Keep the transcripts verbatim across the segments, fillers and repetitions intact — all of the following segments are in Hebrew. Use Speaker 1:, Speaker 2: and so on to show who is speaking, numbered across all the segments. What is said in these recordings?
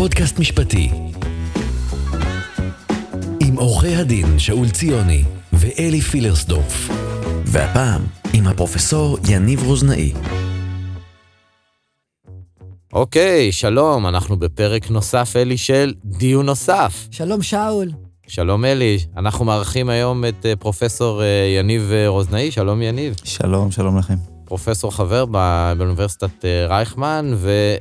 Speaker 1: פודקאסט משפטי עם עורכי הדין שאול ציוני ואלי פילרסדורף, והפעם עם הפרופסור יניב רוזנאי.
Speaker 2: אוקיי, שלום, אנחנו בפרק נוסף, אלי, של דיון נוסף.
Speaker 3: שלום שאול.
Speaker 2: שלום אלי, אנחנו מארחים היום את פרופסור יניב רוזנאי. שלום יניב.
Speaker 4: שלום, שלום לכם.
Speaker 2: פרופסור חבר באוניברסיטת רייכמן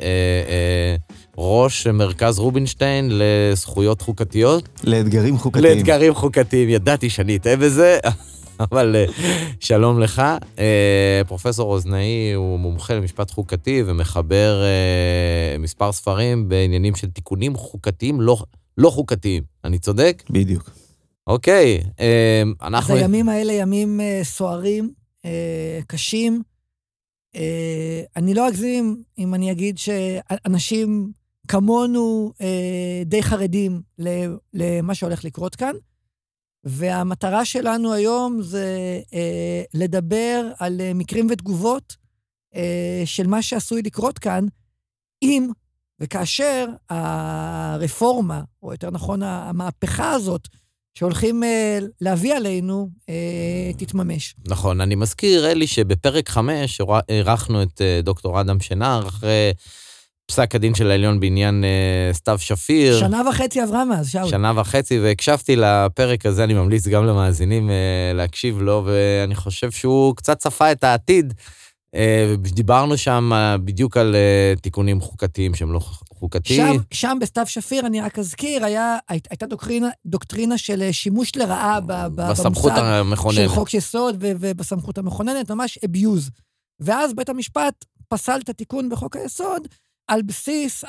Speaker 2: וראש מרכז רובינשטיין לזכויות חוקתיות.
Speaker 4: לאתגרים חוקתיים.
Speaker 2: לאתגרים חוקתיים, ידעתי שאני אתאה בזה, אבל שלום לך. פרופסור רוזנאי הוא מומחה למשפט חוקתי ומחבר מספר ספרים בעניינים של תיקונים חוקתיים לא, לא חוקתיים. אני צודק?
Speaker 4: בדיוק.
Speaker 2: אוקיי. אנחנו...
Speaker 3: אז הימים האלה ימים סוערים, קשים. אני לא אגזים אם אני אגיד שאנשים כמונו די חרדים למה שהולך לקרות כאן, והמטרה שלנו היום זה לדבר על מקרים ותגובות של מה שעשוי לקרות כאן, אם וכאשר הרפורמה, או יותר נכון המהפכה הזאת, שהולכים להביא עלינו, תתממש.
Speaker 2: נכון, אני מזכיר, אלי, שבפרק חמש ערכנו את דוקטור אדם שנר, אחרי פסק הדין של העליון בעניין סתיו שפיר.
Speaker 3: שנה וחצי עברה מאז, שאול.
Speaker 2: שנה וחצי, והקשבתי לפרק הזה, אני ממליץ גם למאזינים להקשיב לו, ואני חושב שהוא קצת צפה את העתיד, ודיברנו שם בדיוק על תיקונים חוקתיים שהם לא חוקתיים.
Speaker 3: שם, שם בסתיו שפיר, אני רק אזכיר, היה, הייתה דוקטרינה, דוקטרינה של שימוש לרעה
Speaker 2: בסמכות המכוננת.
Speaker 3: של חוק יסוד ובסמכות המכוננת, ממש abuse. ואז בית המשפט פסל את התיקון בחוק היסוד, על בסיס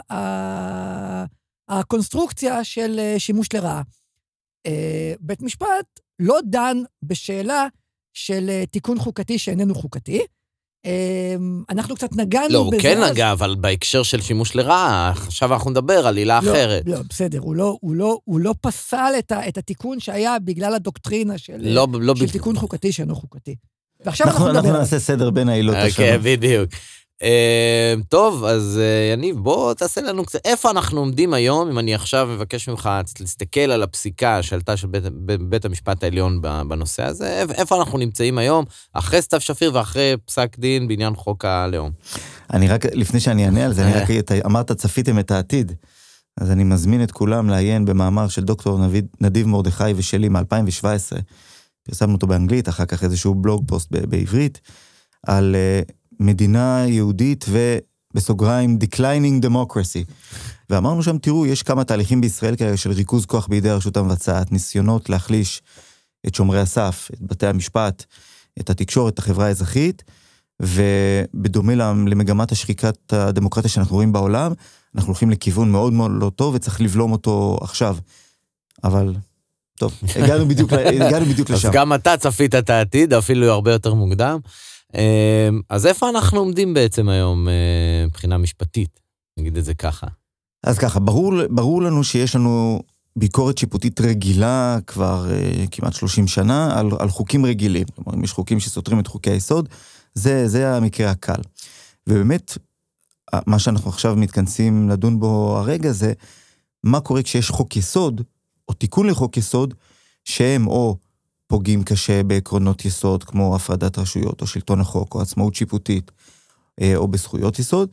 Speaker 3: הקונסטרוקציה של שימוש לרעה. בית משפט לא דן בשאלה של תיקון חוקתי שאיננו חוקתי. אנחנו קצת נגענו בזה.
Speaker 2: לא, הוא כן נגע, אבל בהקשר של שימוש לרעה, עכשיו אנחנו נדבר על עילה אחרת.
Speaker 3: לא, בסדר, הוא לא פסל את התיקון שהיה בגלל הדוקטרינה של תיקון חוקתי שאינו חוקתי. ועכשיו אנחנו נדבר.
Speaker 4: אנחנו נעשה סדר בין העילות השונות.
Speaker 2: כן, בדיוק. Uh, טוב, אז uh, יניב, בוא תעשה לנו קצת, איפה אנחנו עומדים היום, אם אני עכשיו מבקש ממך להסתכל על הפסיקה שעלתה של בית, בית המשפט העליון בנושא הזה, איפה אנחנו נמצאים היום, אחרי סתיו שפיר ואחרי פסק דין בעניין חוק הלאום?
Speaker 4: אני רק, לפני שאני אענה על זה, אני רק אמרת, צפיתם את העתיד, אז אני מזמין את כולם לעיין במאמר של דוקטור נדיב מרדכי ושלי מ-אלפיים שבע עשרה, פרסמנו אותו באנגלית, אחר כך איזשהו בלוג פוסט בעברית, על מדינה יהודית ובסוגריים declining democracy. ואמרנו שם, תראו, יש כמה תהליכים בישראל כאלה של ריכוז כוח בידי הרשות המבצעת, ניסיונות להחליש את שומרי הסף, את בתי המשפט, את התקשורת, את החברה האזרחית, ובדומה למגמת השחיקת הדמוקרטיה שאנחנו רואים בעולם, אנחנו הולכים לכיוון מאוד מאוד לא טוב, וצריך לבלום אותו עכשיו. אבל טוב, הגענו בדיוק, הגענו בדיוק לשם.
Speaker 2: אז גם אתה צפית את העתיד, אפילו הרבה יותר מוקדם. אז איפה אנחנו עומדים בעצם היום מבחינה משפטית? נגיד את זה ככה.
Speaker 4: אז ככה, ברור, ברור לנו שיש לנו ביקורת שיפוטית רגילה כבר כמעט שלושים שנה על, על חוקים רגילים. כלומר, אם יש חוקים שסותרים את חוקי היסוד, זה, זה המקרה הקל. ובאמת, מה שאנחנו עכשיו מתכנסים לדון בו הרגע זה, מה קורה כשיש חוק יסוד, או תיקון לחוק יסוד, שהם או פוגעים קשה בעקרונות יסוד, כמו הפרדת רשויות, או שלטון החוק, או עצמאות שיפוטית, או בזכויות יסוד.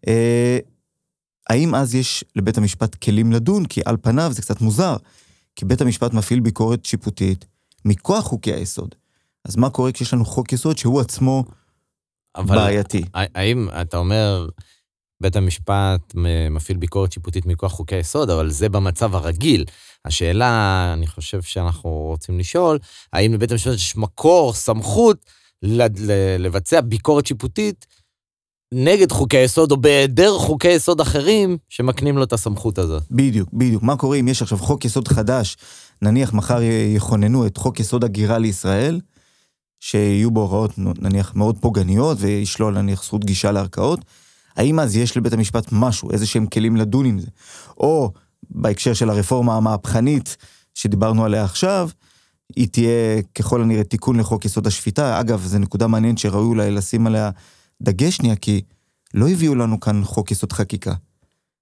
Speaker 4: האם אז יש לבית המשפט כלים לדון? כי על פניו זה קצת מוזר, כי בית המשפט מפעיל ביקורת שיפוטית מכוח חוקי היסוד. אז מה קורה כשיש לנו חוק יסוד שהוא עצמו אבל בעייתי?
Speaker 2: האם אתה אומר, בית המשפט מפעיל ביקורת שיפוטית מכוח חוקי היסוד, אבל זה במצב הרגיל. השאלה, אני חושב שאנחנו רוצים לשאול, האם לבית המשפט יש מקור, סמכות, לבצע ביקורת שיפוטית נגד חוקי היסוד, או בהיעדר חוקי יסוד אחרים שמקנים לו את הסמכות הזאת?
Speaker 4: בדיוק, בדיוק. מה קורה אם יש עכשיו חוק יסוד חדש, נניח מחר יכוננו את חוק יסוד הגירה לישראל, שיהיו בו הוראות נניח מאוד פוגעניות, וישלול נניח זכות גישה לערכאות, האם אז יש לבית המשפט משהו, איזה שהם כלים לדון עם זה? או בהקשר של הרפורמה המהפכנית שדיברנו עליה עכשיו, היא תהיה ככל הנראה תיקון לחוק יסוד השפיטה. אגב, זו נקודה מעניינת שראוי אולי לשים עליה דגש שנייה, כי לא הביאו לנו כאן חוק יסוד חקיקה.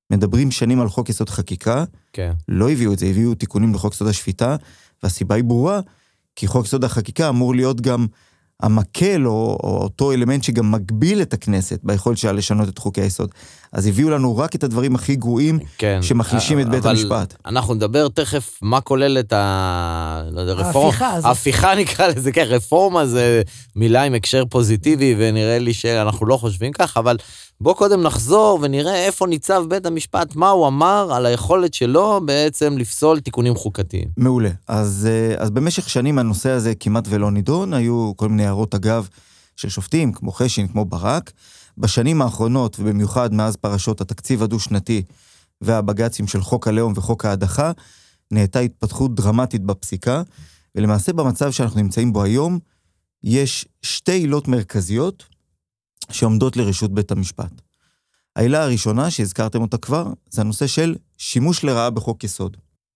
Speaker 4: מדברים שנים על חוק יסוד חקיקה,
Speaker 2: כן.
Speaker 4: לא הביאו את זה, הביאו תיקונים לחוק יסוד השפיטה, והסיבה היא ברורה, כי חוק יסוד החקיקה אמור להיות גם המקל, או, או אותו אלמנט שגם מגביל את הכנסת, ביכולת שלה לשנות את חוקי היסוד. אז הביאו לנו רק את הדברים הכי גרועים,
Speaker 2: כן.
Speaker 4: שמחלישים את בית המשפט.
Speaker 2: אנחנו נדבר תכף מה כולל את ה... לא יודע, רפורמה.
Speaker 3: ההפיכה הזאת.
Speaker 2: ההפיכה נקרא לזה, כן, רפורמה זה מילה עם הקשר פוזיטיבי, ונראה לי שאנחנו לא חושבים כך, אבל בוא קודם נחזור ונראה איפה ניצב בית המשפט, מה הוא אמר על היכולת שלו בעצם לפסול תיקונים חוקתיים.
Speaker 4: מעולה. אז, אז במשך שנים הנושא הזה כמעט ולא נידון, היו כל מיני הערות אגב של שופטים, כמו חשין, כמו ברק. בשנים האחרונות, ובמיוחד מאז פרשות התקציב הדו-שנתי והבג"צים של חוק הלאום וחוק ההדחה, נהייתה התפתחות דרמטית בפסיקה, ולמעשה במצב שאנחנו נמצאים בו היום, יש שתי עילות מרכזיות שעומדות לרשות בית המשפט. העילה הראשונה, שהזכרתם אותה כבר, זה הנושא של שימוש לרעה בחוק יסוד.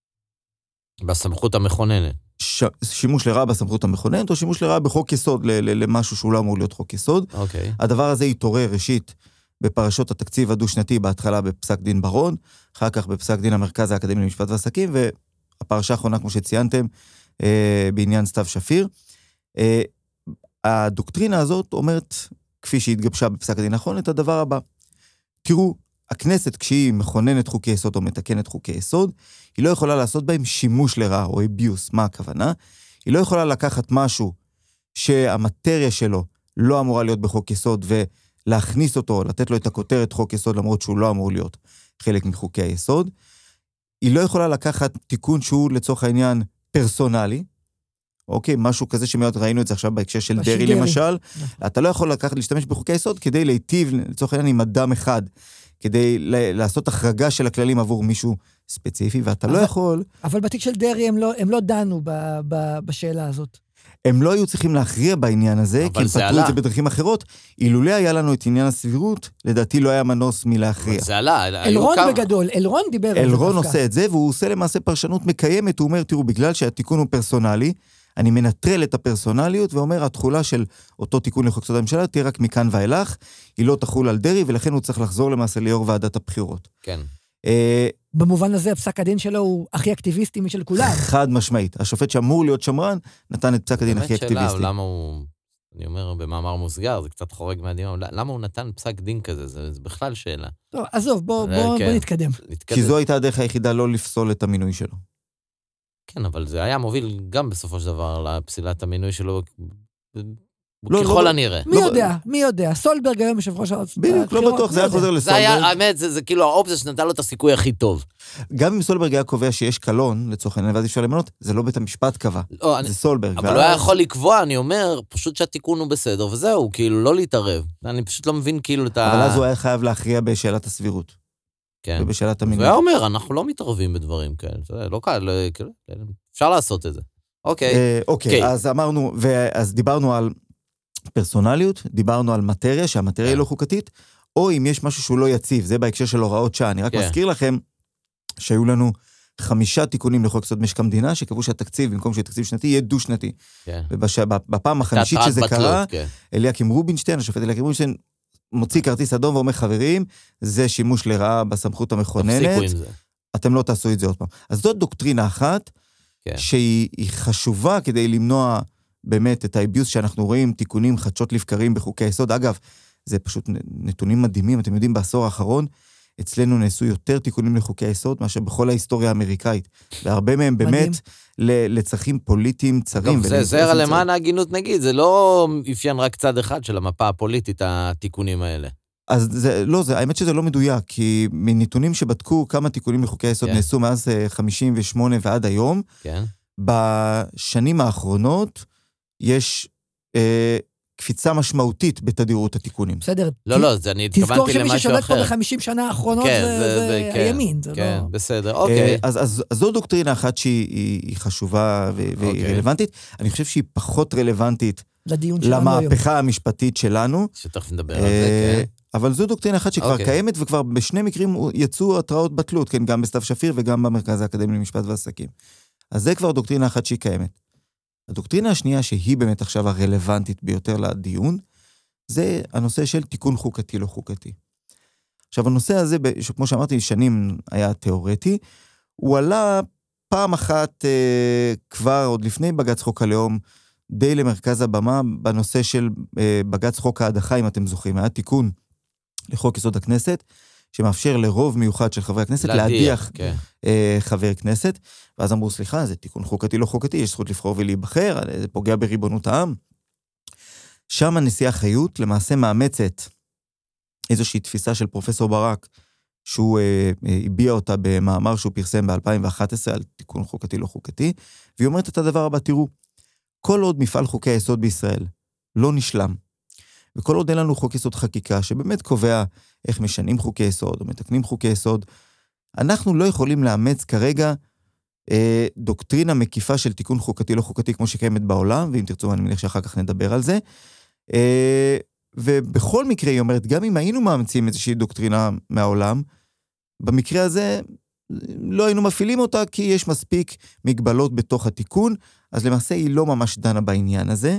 Speaker 2: בסמכות המכוננת.
Speaker 4: ש... שימוש לרעה בסמכות המכוננת, או שימוש לרעה בחוק יסוד, ל... ל... למשהו שהוא לא אמור להיות חוק יסוד.
Speaker 2: אוקיי.
Speaker 4: הדבר הזה יתעורר ראשית בפרשות התקציב הדו-שנתי, בהתחלה בפסק דין ברון, אחר כך בפסק דין המרכז האקדמי למשפט ועסקים, והפרשה האחרונה, כמו שציינתם, אה, בעניין סתיו שפיר. אה, הדוקטרינה הזאת אומרת, כפי שהתגבשה בפסק הדין האחרון, את הדבר הבא. תראו, הכנסת כשהיא מכוננת חוקי יסוד או מתקנת חוקי יסוד, היא לא יכולה לעשות בהם שימוש לרעה או אביוס. מה הכוונה? היא לא יכולה לקחת משהו שהמטריה שלו לא אמורה להיות בחוק יסוד, ולהכניס אותו, לתת לו את הכותרת חוק יסוד, למרות שהוא לא אמור להיות חלק מחוקי היסוד. היא לא יכולה לקחת תיקון שהוא לצורך העניין פרסונלי, אוקיי, משהו כזה שמאוד ראינו את זה עכשיו בהקשר של דרי למשל, אתה לא יכול לקחת, להשתמש בחוקי היסוד כדי להיטיב לצורך העניין עם אדם אחד, כדי לעשות החרגה של הכללים עבור מישהו ספציפי, ואתה לא יכול...
Speaker 3: אבל בתיק של דרי הם לא, הם לא דנו ב, ב, בשאלה הזאת.
Speaker 4: הם לא היו צריכים להכריע בעניין הזה, כי הם פתרו
Speaker 2: עלה.
Speaker 4: את זה בדרכים אחרות. אילולא היה לנו את עניין הסבירות, לדעתי לא היה מנוס מלהכריע.
Speaker 2: זה עלה.
Speaker 3: אלרון כמה... בגדול, אלרון דיבר על זה דווקא.
Speaker 4: אלרון עושה את זה, והוא עושה למעשה פרשנות מקיימת, הוא אומר, תראו, בגלל שהתיקון הוא פרסונלי, אני מנטרל את הפרסונליות, ואומר, התחולה של אותו תיקון לחוק יסוד הממשלה, תהיה רק מכאן ואילך, היא לא תחול על דרי, ולכן הוא צריך לחזור למעשה ליו"ר ועדת הבחירות.
Speaker 2: כן.
Speaker 3: במובן הזה, הפסק הדין שלו הוא הכי אקטיביסטי משל כולם.
Speaker 4: חד משמעית. השופט שאמור להיות שמרן, נתן את פסק הדין הכי אקטיביסטי.
Speaker 2: באמת שאלה, למה הוא, אני אומר במאמר מוסגר, זה קצת חורג מהדיון, למה הוא נתן פסק דין כזה? זה, זה בכלל שאלה.
Speaker 3: טוב, עזוב, בוא, בוא,
Speaker 2: כן.
Speaker 3: בוא נתקדם.
Speaker 2: נתקדם.
Speaker 4: כי זו הייתה הדרך היחידה לא לפסול את המינוי שלו.
Speaker 2: כן, אבל זה היה מוביל גם בסופו של דבר לפסילת המינוי שלו,
Speaker 4: לא,
Speaker 2: ככל
Speaker 4: לא,
Speaker 2: הנראה.
Speaker 3: מי יודע, מי יודע. סולברג היום יושב ראש הארץ.
Speaker 4: בדיוק, לא בטוח, זה היה חוזר
Speaker 2: זה
Speaker 4: לסולברג.
Speaker 2: היה, האמת, זה, זה כאילו האופציה שנתן לו את הסיכוי הכי טוב.
Speaker 4: גם אם סולברג היה קובע שיש קלון, לצורך העניין, ואז אפשר למנות, זה לא בית המשפט קבע,
Speaker 2: לא,
Speaker 4: זה
Speaker 2: אני,
Speaker 4: סולברג.
Speaker 2: אבל
Speaker 4: ואז...
Speaker 2: הוא היה יכול לקבוע, אני אומר, פשוט שהתיקון הוא בסדר, וזהו, כאילו, לא להתערב. אני פשוט לא מבין כאילו את ה...
Speaker 4: אבל אז הוא היה חייב להכריע בשאלת הסבירות.
Speaker 2: כן.
Speaker 4: ובשאלת
Speaker 2: הוא
Speaker 4: המינוי.
Speaker 2: היה אומר, אנחנו לא מתערבים בדברים כאלה, זה לא קל, לא, כאילו, אפשר לעשות את זה. אוקיי.
Speaker 4: אה, אוקיי, אז אמרנו, ואז דיברנו על פרסונליות, דיברנו על מטריה, שהמטריה היא לא חוקתית, או אם יש משהו שהוא לא יציב, זה בהקשר של הוראות שעה. אני רק מזכיר לכם שהיו לנו חמישה תיקונים לחוק יסוד משק המדינה, שקבעו שהתקציב, במקום שיהיה תקציב שנתי, יהיה דו-שנתי. ובפעם החמישית שזה קרה, אליקים רובינשטיין, השופט אליקים רובינשטיין, מוציא כרטיס אדום ואומר, חברים, זה שימוש לרעה בסמכות המכוננת, אתם לא תעשו את זה עוד פעם. אז זאת דוקטרינה אחת, שהיא חשובה כדי למנוע באמת את האביוס שאנחנו רואים, תיקונים חדשות לבקרים בחוקי היסוד. אגב, זה פשוט נתונים מדהימים, אתם יודעים, בעשור האחרון, אצלנו נעשו יותר תיקונים לחוקי היסוד, מאשר בכל ההיסטוריה האמריקאית. והרבה מהם באמת לצרכים פוליטיים צרים.
Speaker 2: זה זרע למען ההגינות נגיד, זה לא אפיין רק צד אחד של המפה הפוליטית, התיקונים האלה.
Speaker 4: אז זה, לא, זה, האמת שזה לא מדויק, כי מנתונים שבדקו כמה תיקונים לחוקי היסוד כן. נעשו מאז חמישים ושמונה ועד היום,
Speaker 2: כן.
Speaker 4: בשנים האחרונות יש אה, קפיצה משמעותית בתדירות התיקונים.
Speaker 3: בסדר.
Speaker 2: לא, לא, זה אני התכוונתי למשהו אחר.
Speaker 3: תזכור שמי ששולט פה בחמישים שנה האחרונות
Speaker 2: כן,
Speaker 3: זה,
Speaker 2: זה,
Speaker 3: זה, זה
Speaker 2: כן,
Speaker 3: הימין. זה
Speaker 2: כן,
Speaker 3: לא...
Speaker 2: בסדר, אוקיי.
Speaker 4: אז, אז, אז זו דוקטרינה אחת שהיא חשובה והיא
Speaker 2: אוקיי.
Speaker 4: רלוונטית. אני חושב שהיא פחות רלוונטית
Speaker 3: לדיון שלנו היום.
Speaker 4: למהפכה המשפטית שלנו.
Speaker 2: שתכף נדבר על זה, כן.
Speaker 4: אבל זו דוקטרינה אחת שכבר
Speaker 2: אוקיי.
Speaker 4: קיימת, וכבר בשני מקרים יצאו התראות בטלות, כן, גם בסתיו שפיר וגם במרכז האקדמי למשפט ועסקים. אז זה כבר דוקטרינה אחת שהיא קיימת. הדוקטרינה השנייה, שהיא באמת עכשיו הרלוונטית ביותר לדיון, זה הנושא של תיקון חוקתי לא חוקתי. עכשיו, הנושא הזה, כמו שאמרתי, שנים היה תיאורטי, הוא עלה פעם אחת אה, כבר, עוד לפני בג"ץ חוק הלאום, די למרכז הבמה, בנושא של אה, בג"ץ חוק ההדחה, אם אתם זוכרים, היה תיקון לחוק יסוד הכנסת, שמאפשר לרוב מיוחד של חברי הכנסת להדיח כן. אה, חבר כנסת, ואז אמרו, סליחה, זה תיקון חוקתי לא חוקתי, יש זכות לבחור ולהיבחר, זה פוגע בריבונות העם. שם הנשיאה חיות למעשה מאמצת איזושהי תפיסה של פרופסור ברק, שהוא אה, אה, הביע אותה במאמר שהוא פרסם ב-אלפיים ואחת עשרה על תיקון חוקתי לא חוקתי, והיא אומרת את הדבר הבא, תראו, כל עוד מפעל חוקי היסוד בישראל לא נשלם, וכל עוד אין לנו חוק יסוד חקיקה, שבאמת קובע איך משנים חוקי יסוד, או מתקנים חוקי יסוד, אנחנו לא יכולים לאמץ כרגע אה, דוקטרינה מקיפה של תיקון חוקתי לא חוקתי, כמו שקיימת בעולם, ואם תרצו, אני מניח שאחר כך נדבר על זה, אה, ובכל מקרה, היא אומרת, גם אם היינו מאמצים איזושהי דוקטרינה מהעולם, במקרה הזה לא היינו מפעילים אותה, כי יש מספיק מגבלות בתוך התיקון, אז למעשה היא לא ממש דנה בעניין הזה,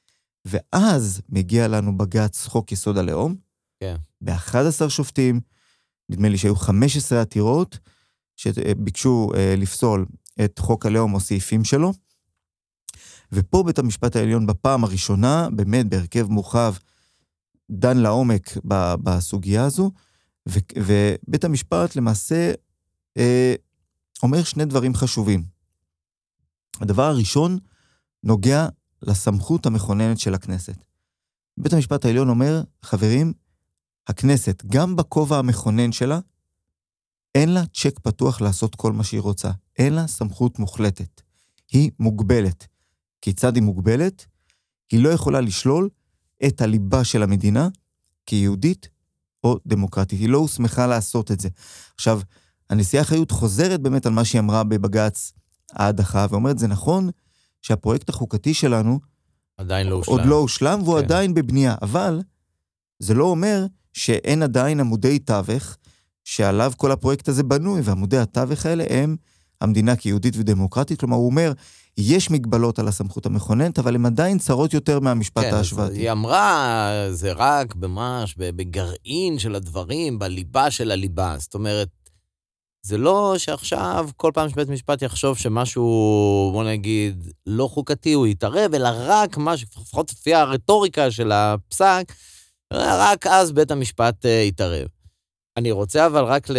Speaker 4: ואז מגיע לנו בג"ץ חוק יסוד הלאום,
Speaker 2: כן.
Speaker 4: ב-אחד עשר שופטים, נדמה לי שהיו חמש עשרה עתירות, שביקשו אה, לפסול את חוק הלאום או סעיפים שלו, ופה בית המשפט העליון בפעם הראשונה, באמת בהרכב מורחב, דן לעומק ב- בסוגיה הזו, ו- ובית המשפט למעשה אה, אומר שני דברים חשובים. הדבר הראשון נוגע לסמכות המכוננת של הכנסת. בית המשפט העליון אומר, חברים, הכנסת, גם בכובע המכונן שלה, אין לה צ'ק פתוח לעשות כל מה שהיא רוצה. אין לה סמכות מוחלטת. היא מוגבלת. כיצד היא מוגבלת? היא לא יכולה לשלול את הליבה של המדינה כיהודית או דמוקרטית. היא לא הוסמכה לעשות את זה. עכשיו, הנשיאה חיות חוזרת באמת על מה שהיא אמרה בבג"ץ ההדחה, ואומרת, זה נכון שהפרויקט החוקתי שלנו
Speaker 2: עדיין לא הושלם.
Speaker 4: עוד לא הושלם, והוא
Speaker 2: כן.
Speaker 4: עדיין בבנייה, אבל זה לא אומר שאין עדיין עמודי תווך שעליו כל הפרויקט הזה בנוי, ועמודי התווך האלה הם המדינה כיהודית ודמוקרטית, כלומר הוא אומר, יש מגבלות על הסמכות המכוננת, אבל הן עדיין צרות יותר מהמשפט
Speaker 2: כן,
Speaker 4: ההשוואתי.
Speaker 2: היא אמרה, זה רק ממש בגרעין של הדברים, בליבה של הליבה. זאת אומרת, זה לא שעכשיו כל פעם שבית משפט יחשוב שמשהו, בוא נגיד, לא חוקתי, הוא יתערב, אלא רק משהו, לפחות לפי הרטוריקה של הפסק, רק אז בית המשפט יתערב. אני רוצה אבל רק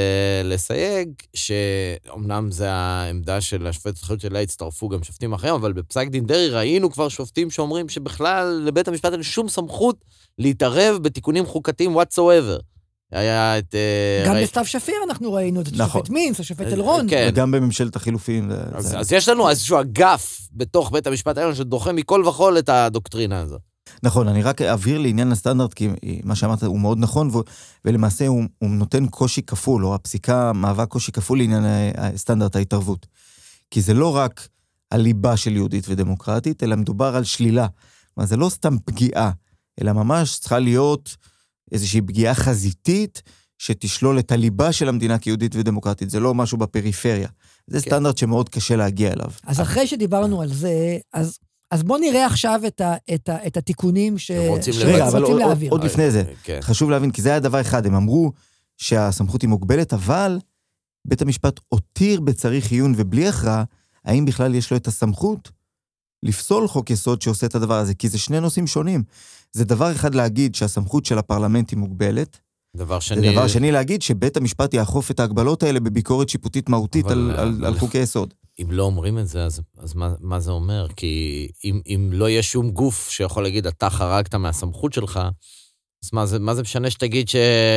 Speaker 2: לסייג, שאומנם זה העמדה של השופטת חיות שלה, הצטרפו גם שופטים אחרים, אבל בפסק דין דרעי ראינו כבר שופטים שאומרים שבכלל לבית המשפט אין שום סמכות להתערב בתיקונים חוקתיים whatsoever. היה את...
Speaker 3: גם בסתיו שפיר אנחנו ראינו את השופט מינץ, השופט אלרון.
Speaker 4: וגם בממשלת החילופים.
Speaker 2: אז יש לנו איזשהו אגף בתוך בית המשפט העליון שדוחה מכל וכל את הדוקטרינה הזו.
Speaker 4: נכון, אני רק אעביר לעניין הסטנדרט, כי מה שאמרת הוא מאוד נכון, ולמעשה הוא נותן קושי כפול, או הפסיקה מהווה קושי כפול לעניין הסטנדרט ההתערבות. כי זה לא רק הליבה של יהודית ודמוקרטית, אלא מדובר על שלילה. אבל זה לא סתם פגיעה, אלא ממש צריכה להיות איזושהי פגיעה חזיתית, שתשלול את הליבה של המדינה כיהודית ודמוקרטית. זה לא משהו בפריפריה. זה סטנדרט שמאוד קשה להגיע אליו.
Speaker 3: אז אחרי שדיברנו על זה, אז... אז בוא נראה עכשיו את, ה, את, ה, את התיקונים ש...
Speaker 2: שרוצים
Speaker 4: רגע, אבל עוד,
Speaker 3: להעביר.
Speaker 4: עוד לפני זה,
Speaker 2: כן.
Speaker 4: חשוב להבין, כי זה היה דבר אחד, הם אמרו שהסמכות היא מוגבלת, אבל בית המשפט הותיר בצריך עיון ובלי הכרעה, האם בכלל יש לו את הסמכות לפסול חוק יסוד שעושה את הדבר הזה, כי זה שני נושאים שונים. זה דבר אחד להגיד שהסמכות של הפרלמנט היא מוגבלת,
Speaker 2: דבר שני...
Speaker 4: זה דבר שני להגיד שבית המשפט יאכוף את ההגבלות האלה בביקורת שיפוטית מהותית על,
Speaker 2: אבל,
Speaker 4: על,
Speaker 2: אבל...
Speaker 4: על חוקי יסוד.
Speaker 2: אם לא אומרים את זה, אז, אז מה, מה זה אומר? כי אם, אם לא יהיה שום גוף שיכול להגיד, אתה חרגת מהסמכות שלך, אז מה זה, מה זה משנה שתגיד ש,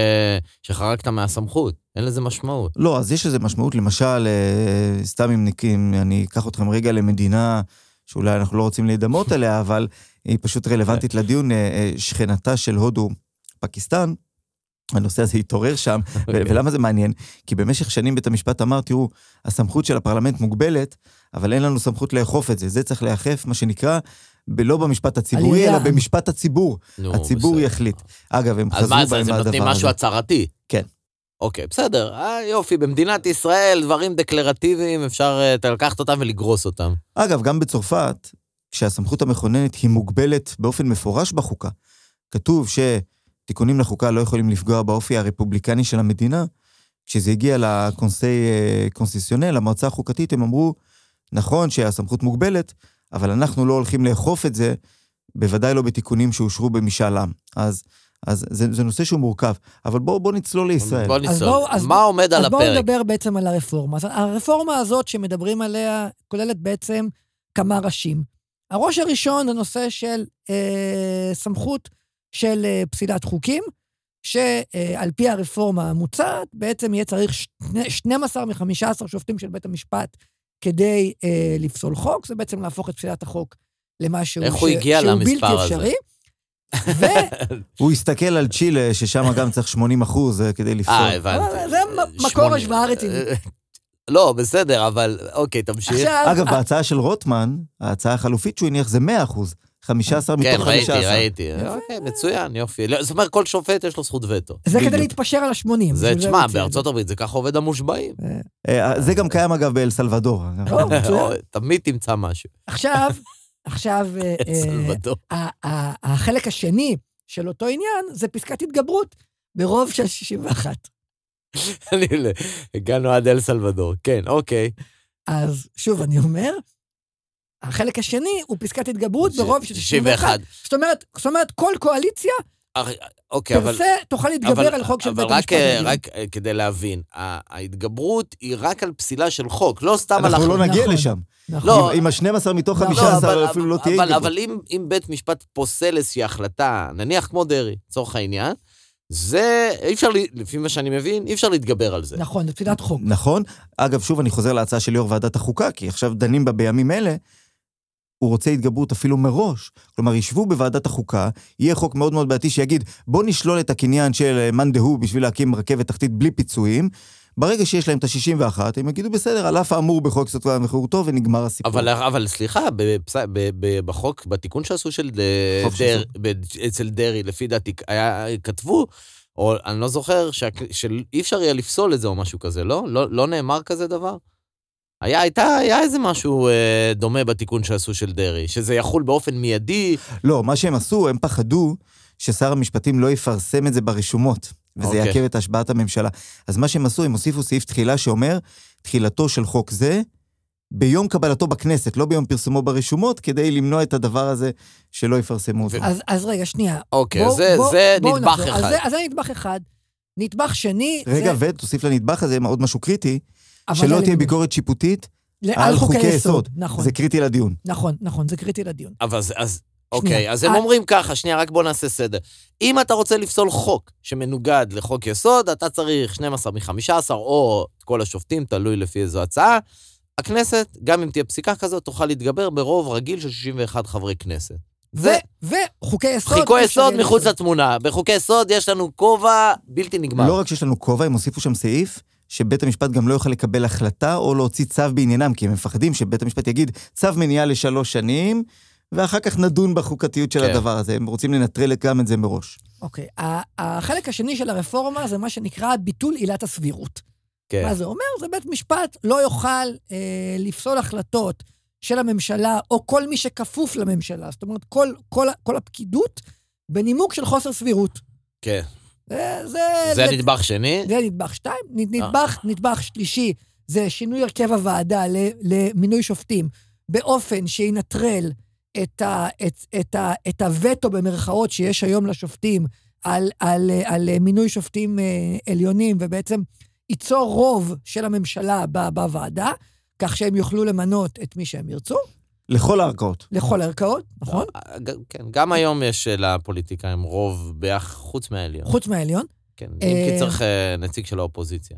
Speaker 2: שחרגת מהסמכות? אין לזה משמעות.
Speaker 4: לא, אז יש לזה משמעות, למשל, סתם אם נקים, אני אקח אתכם רגע למדינה, שאולי אנחנו לא רוצים להידמות עליה, אבל היא פשוט רלוונטית לדיון, שכנתה של הודו, פקיסטן, הנושא הזה התעורר שם, ולמה זה מעניין? כי במשך שנים בית המשפט אמר, תראו, הסמכות של הפרלמנט מוגבלת, אבל אין לנו סמכות לאכוף את זה. זה צריך לאכף, מה שנקרא, לא במשפט הציבורי, אלא במשפט הציבור. הציבור יחליט. אגב, הם חזרו בהם מהדבר הזה.
Speaker 2: אז מה, זה נותנים משהו הצהרתי?
Speaker 4: כן.
Speaker 2: אוקיי, בסדר. יופי, במדינת ישראל, דברים דקלרטיביים, אפשר לקחת אותם ולגרוס אותם.
Speaker 4: אגב, גם בצרפת, כשהסמכות המכוננת היא מוגבלת באופן מפורש בחוקה, כתוב ש תיקונים לחוקה לא יכולים לפגוע באופי הרפובליקני של המדינה. כשזה הגיע לקונסיסיונל, למועצה החוקתית, הם אמרו, נכון שהסמכות מוגבלת, אבל אנחנו לא הולכים לאכוף את זה, בוודאי לא בתיקונים שאושרו במשאל עם. אז, אז זה, זה נושא שהוא מורכב. אבל בואו בוא נצלול לישראל.
Speaker 2: בוא נצלול. בוא, אז מה עומד על
Speaker 3: אז
Speaker 2: הפרק?
Speaker 3: בואו נדבר בעצם על הרפורמה. אז הרפורמה הזאת שמדברים עליה, כוללת בעצם כמה ראשים. הראש הראשון, הנושא של אה, סמכות של אה, פסילת חוקים, שעל פי הרפורמה המוצעת, בעצם יהיה צריך שנים עשר מ-חמישה עשר שופטים של בית המשפט, כדי אה, לפסול חוק, זה בעצם להפוך את פסילת החוק למשהו
Speaker 2: איך הוא הגיע למספר הזה?
Speaker 3: אפשרי.
Speaker 4: ו... הוא הסתכל על צ'ילה, ששם גם צריך שמונים אחוז כדי לפסול.
Speaker 2: אה, הבנתי.
Speaker 3: זה מקור השוואה רצינית.
Speaker 2: לא, בסדר, אבל אוקיי, תמשיך.
Speaker 4: אגב, בהצעה של רוטמן, ההצעה החלופית שהוא הניח זה מאה אחוז. חמישה עשר מתוך חמישה עשר.
Speaker 2: כן, ראיתי, ראיתי. אוקיי, מצוין, יופי. זאת אומרת, כל שופט יש לו זכות וטו.
Speaker 3: זה כדי להתפשר על ה-שמונים.
Speaker 2: זה, תשמע, בארצות הברית זה ככה עובד המושבעים.
Speaker 4: זה גם קיים אגב באל סלבדור.
Speaker 2: תמיד תמצא משהו.
Speaker 3: עכשיו, עכשיו, החלק השני של אותו עניין, זה פסקת התגברות ברוב של שישים ואחת.
Speaker 2: הגענו עד אל סלבדור, כן, אוקיי.
Speaker 3: אז שוב, אני אומר, החלק השני הוא פסקת התגברות ברוב של שישים ואחת. זאת אומרת, זאת אומרת, כל קואליציה, פרסה תוכל להתגבר על חוק של בית המשפט.
Speaker 2: אבל רק כדי להבין, ההתגברות היא רק על פסילה של חוק, לא סתם על...
Speaker 4: אנחנו לא נגיע לשם. עם ה-שנים עשר מתוך חמישה עשר אפילו לא תהיה התגברות.
Speaker 2: אבל אם בית משפט פוסל איזושהי החלטה, נניח כמו דרי, צורך העניין, זה, אי אפשר, לפי מה שאני מבין, אי אפשר להתגבר על זה.
Speaker 3: נכון, זה פסילת חוק.
Speaker 4: נכון. אגב, שוב, אני חוזר להצעה של יו"ר ועדת החוקה, כי עכשיו דנים בה בימים אלה, הוא רוצה התגברות אפילו מראש. כלומר, ישבו בוועדת החוקה, יהיה חוק מאוד מאוד בעתי שיגיד, בוא נשלול את הקניין של מאן דהוא בשביל להקים רכבת תחתית בלי פיצויים, ברגע שיש להם את ה-שישים ואחת, הם יגידו בסדר, על אף האמור בחוק סוטו וחירותו, ונגמר הסיפור.
Speaker 2: אבל, אבל סליחה, בחוק, בתיקון שעשו של דר, אצל דרי, לפי דעתי, כתבו, או אני לא זוכר, שאי אפשר יהיה לפסול את זה או משהו כזה, לא? לא, לא נאמר כזה דבר? היה, הייתה, היה איזה משהו אה, דומה בתיקון שעשו של דרי, שזה יחול באופן מיידי.
Speaker 4: לא, מה שהם עשו, הם פחדו ששר המשפטים לא יפרסם את זה ברשומות, וזה okay. יעכב את השבעת הממשלה. אז מה שהם עשו, הם הוסיפו סעיף תחילה שאומר, תחילתו של חוק זה, ביום קבלתו בכנסת, לא ביום פרסומו ברשומות, כדי למנוע את הדבר הזה שלא יפרסמו אותו.
Speaker 3: אז, אז רגע, שנייה.
Speaker 2: אוקיי, בוא, זה, בוא, זה בוא נדבך נחזור. אחד.
Speaker 3: אז זה, אז זה נדבך אחד. נדבך שני...
Speaker 4: רגע,
Speaker 3: זה...
Speaker 4: ותוסיף לנדבך הזה עוד משהו קריטי, שלא תהיה ביקורת שיפוטית על חוקי יסוד.
Speaker 3: נכון.
Speaker 4: זה קריטי לדיון.
Speaker 3: נכון, נכון, זה קריטי לדיון.
Speaker 2: אבל אז, אז אוקיי, אז הם אומרים ככה, שנייה, רק בוא נעשה סדר. אם אתה רוצה לפסול חוק שמנוגד לחוק יסוד, אתה צריך שנים עשר מ-חמישה עשר, או כל השופטים, תלוי לפי איזו הצעה. הכנסת, גם אם תהיה פסיקה כזאת, תוכל להתגבר ברוב רגיל של שישים ואחת חברי כנסת.
Speaker 3: וחוקי יסוד...
Speaker 2: חוקי יסוד מחוץ לתמונה. בחוקי יסוד יש לנו כובע בלתי נגמר.
Speaker 4: לא רק שיש לנו כובע, הם הוסיפו שם סעיף, שבית המשפט גם לא יוכל לקבל החלטה, או להוציא צו בעניינם, כי הם מפחדים שבית המשפט יגיד, צו מניעה לשלוש שנים, ואחר כך נדון בחוקתיות של הדבר הזה. הם רוצים לנטרל גם את זה מראש.
Speaker 3: אוקיי. החלק השני של הרפורמה זה מה שנקרא ביטול עילת הסבירות. מה זה אומר? זה בית משפט לא יוכל אה, לפסול החלטות של הממשלה, או כל מי שכפוף לממשלה. זאת אומרת, כל, כל, כל הפקידות בנימוק של חוסר סבירות.
Speaker 2: כן.
Speaker 3: זה, זה,
Speaker 2: זה נדבך שני?
Speaker 3: זה נדבך שתיים. נדבך, נדבך שלישי, זה שינוי הרכב הוועדה למינוי שופטים, באופן שינטרל את, ה, את, את, ה, את הווטו במרכאות שיש היום לשופטים, על, על, על, על מינוי שופטים עליונים, ובעצם ייצור רוב של הממשלה בוועדה, כך שהם יוכלו למנות את מי שהם ירצו.
Speaker 4: לכל הערכאות.
Speaker 3: לכל הערכאות, נכון?
Speaker 2: כן, גם היום יש לפוליטיקאים רוב ביח חוץ מהעליון.
Speaker 3: חוץ מהעליון.
Speaker 2: כן, אם כי צריך נציג של האופוזיציה.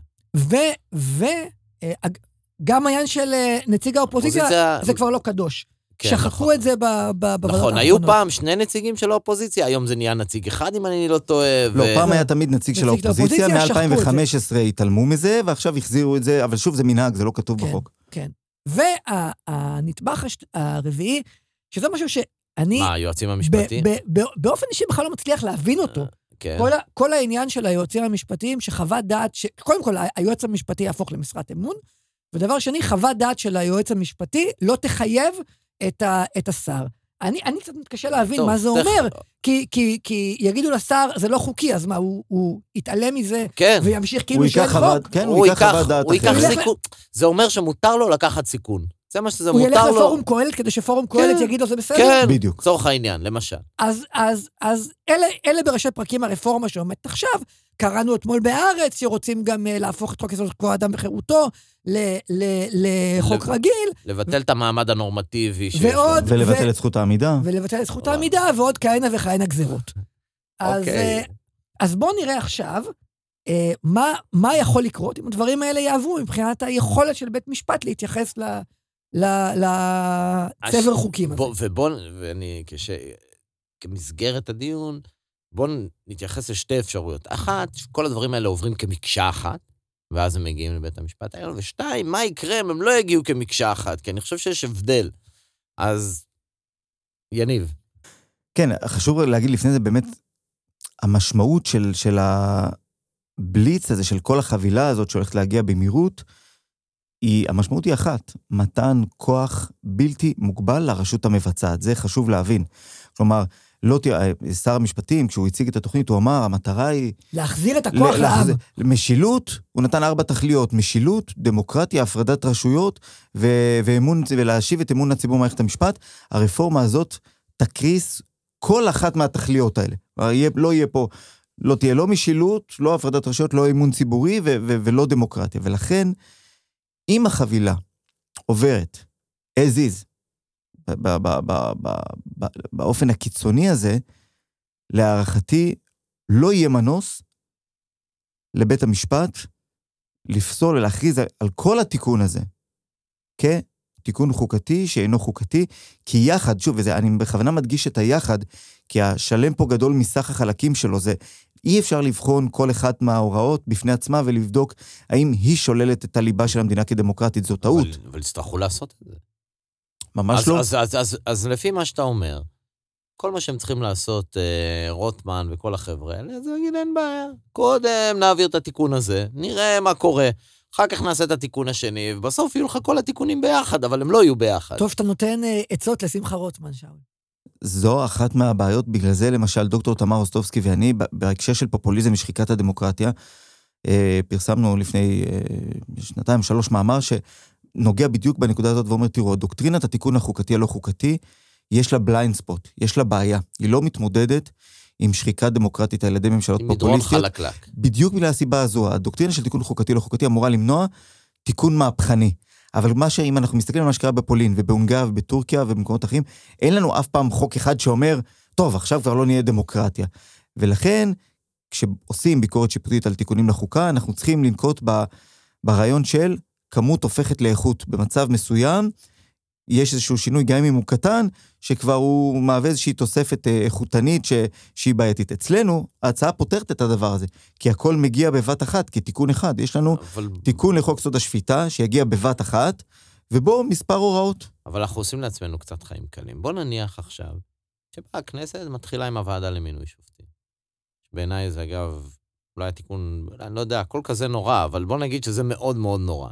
Speaker 3: וגם העניין של נציג האופוזיציה, זה כבר לא קדוש. שכחו את זה בוועדות האחרונות.
Speaker 2: נכון, היו פעם שני נציגים של האופוזיציה, היום זה נהיה נציג אחד, אם אני לא טועה.
Speaker 4: לא, פעם היה תמיד נציג של האופוזיציה, מ-אלפיים וחמש עשרה התעלמו מזה, ועכשיו החזירו את זה, אבל שוב זה מנהג, זה לא כתוב בחוק.
Speaker 3: כן, והנטבח הרביעי, שזה משהו שאני...
Speaker 2: מה, היועצים המשפטיים?
Speaker 3: באופן אישי בכלל לא מצליח להבין אותו. כל העניין של היועצים המשפטיים, שחוות דעת, קודם כל, היועץ המשפטי יהפוך למשרת אמון, ודבר שני, חוות דעת של היועץ המשפטי לא תחייב את, ה, את השר. אני, אני קצת מתקשה להבין
Speaker 2: טוב,
Speaker 3: מה זה
Speaker 2: תכף.
Speaker 3: אומר, כי, כי, כי יגידו לשר, זה לא חוקי, אז מה, הוא, הוא יתעלם מזה,
Speaker 2: כן.
Speaker 3: וימשיך
Speaker 4: הוא
Speaker 3: כאילו שאין
Speaker 4: ייקח חוות,
Speaker 3: חוק?
Speaker 4: כן,
Speaker 2: הוא
Speaker 4: הוא ייקח
Speaker 2: ייקח-
Speaker 4: חוות דעת
Speaker 2: הוא ייקח
Speaker 4: אחרת.
Speaker 2: סיכון. זה אומר שמותר לו לקחת סיכון. זה מה שזה
Speaker 3: הוא
Speaker 2: מותר
Speaker 3: ילך
Speaker 2: לו.
Speaker 3: לפורום קהלת, כדי שפורום קהלת
Speaker 2: כן.
Speaker 3: יגיד לו, זה בסדר?
Speaker 2: כן,
Speaker 4: בדיוק.
Speaker 2: צורך העניין, למשל.
Speaker 3: אז, אז, אז אלה, אלה בראשי פרקים הרפורמה שעומדת עכשיו, קראנו אתמול בהארץ, שרוצים גם uh, להפוך את חוק יסוד כבוד האדם וחירותו ל- ל- לחוק
Speaker 2: לב-
Speaker 3: רגיל,
Speaker 2: לבטל את המעמד הנורמטיבי שיש
Speaker 3: ועוד-
Speaker 2: לו.
Speaker 4: ולבטל
Speaker 3: ו-
Speaker 4: את זכות העמידה.
Speaker 3: ולבטל את זכות
Speaker 2: וואו.
Speaker 3: העמידה, ועוד כהנה וכהנה גזירות. אז,
Speaker 2: אוקיי.
Speaker 3: אה, אז בואו נראה עכשיו, אה, מה, מה יכול לקרות אם הדברים האלה יעברו, מבחינת היכולת של בית משפט להתייחס ל... ל- לצבר
Speaker 2: הש-
Speaker 3: חוקים הזה.
Speaker 2: בוא- ובוא, ואני, כש... כמסגרת הדיון, בואו נתייחס לשתי אפשרויות. אחת, כל הדברים האלה עוברים כמקשה אחת, ואז הם מגיעים לבית המשפט העליון, ושתיים, מה יקרה אם הם לא יגיעו כמקשה אחת? כי אני חושב שיש הבדל. אז, יניב.
Speaker 4: כן, חשוב להגיד לפני זה באמת, המשמעות של, של הבליץ הזה, של כל החבילה הזאת שהולכת להגיע במהירות, היא, המשמעות היא אחת, מתן כוח בלתי מוגבל לרשות המבצעת. זה חשוב להבין. כלומר, לא תהיה, שר המשפטים, כשהוא הציג את התוכנית, הוא אמר, המטרה היא...
Speaker 3: להחזיר את הכוח
Speaker 4: ל-
Speaker 3: לעם.
Speaker 4: להחזיר- משילות, הוא נתן ארבע תכליות, משילות, דמוקרטיה, הפרדת רשויות, ו- ואמון, ולהשיב את אמון הציבור במערכת המשפט. הרפורמה הזאת תקריס כל אחת מהתכליות האלה. יהיה, לא יהיה פה, לא תהיה לא משילות, לא הפרדת רשויות, לא אמון ציבורי ו- ו- ולא דמוקרטיה. ולכן, אם החבילה עוברת as is, ב- ב- ב- ב- ב- באופן הקיצוני הזה, להערכתי לא יהיה מנוס לבית המשפט לפסול ולהכריז על כל התיקון הזה כתיקון חוקתי שאינו חוקתי, כי יחד, שוב, וזה, אני בכוונה מדגיש את היחד, כי השלם פה גדול מסך החלקים שלו, זה אי אפשר לבחון כל אחת מההוראות בפני עצמה ולבדוק האם היא שוללת את הליבה של המדינה כדמוקרטית, זו טעות.
Speaker 2: אבל, אבל יצטרכו לעשות את זה.
Speaker 4: ממש
Speaker 2: אז,
Speaker 4: לא.
Speaker 2: אז, אז, אז, אז לפי מה שאתה אומר, כל מה שהם צריכים לעשות, אה, רוטמן וכל החבר'ה האלה, זה יגיד אין בעיה. קודם נעביר את התיקון הזה, נראה מה קורה, אחר כך נעשה את התיקון השני, ובסוף יהיו לך כל התיקונים ביחד, אבל הם לא יהיו ביחד.
Speaker 3: טוב שאתה נותן אה, עצות לשמחה רוטמן, שאול.
Speaker 4: זו אחת מהבעיות, בגלל זה למשל דוקטור תמר רוסטובסקי ואני, בהקשר של פופוליזם ושחיקת הדמוקרטיה, אה, פרסמנו לפני אה, שנתיים, שלוש מאמר, שנוגע בדיוק בנקודה הזאת ואומר, תראו, דוקטרינת התיקון החוקתי הלא חוקתי, יש לה בליינד ספוט, יש לה בעיה, היא לא מתמודדת עם שחיקה דמוקרטית על ידי ממשלות
Speaker 2: עם מדרון
Speaker 4: פופוליסטיות.
Speaker 2: חלקלק.
Speaker 4: בדיוק בגלל הסיבה הזו, הדוקטרינה של תיקון חוקתי לא חוקתי אמורה למנוע תיקון מהפכני. אבל מה שאם אנחנו מסתכלים על מה שקרה בפולין ובהונגריה ובטורקיה ובמקומות אחרים, אין לנו אף פעם חוק אחד שאומר, טוב, עכשיו כבר לא נהיה דמוקרטיה. ולכן, כשעושים ביקורת שיפוטית על תיקונים לחוקה, אנחנו צריכים לנקוט ב, ברעיון של כמות הופכת לאיכות. במצב מסוים, יש איזשהו שינוי, גם אם הוא קטן, שכבר הוא מהווה איזושהי תוספת איכותנית ש... שהיא בעייתית. אצלנו, ההצעה פותרת את הדבר הזה, כי הכל מגיע בבת אחת, כתיקון אחד. יש לנו
Speaker 2: אבל,
Speaker 4: תיקון לחוק סוד השפיטה, שיגיע בבת אחת, ובו מספר הוראות.
Speaker 2: אבל אנחנו עושים לעצמנו קצת חיים קלים. בוא נניח עכשיו, שבה הכנסת מתחילה עם הוועדה למינוי שופטים. בעיניי זה אגב, אולי התיקון, אני לא יודע, הכל כזה נורא, אבל בוא נגיד שזה מאוד מאוד נורא.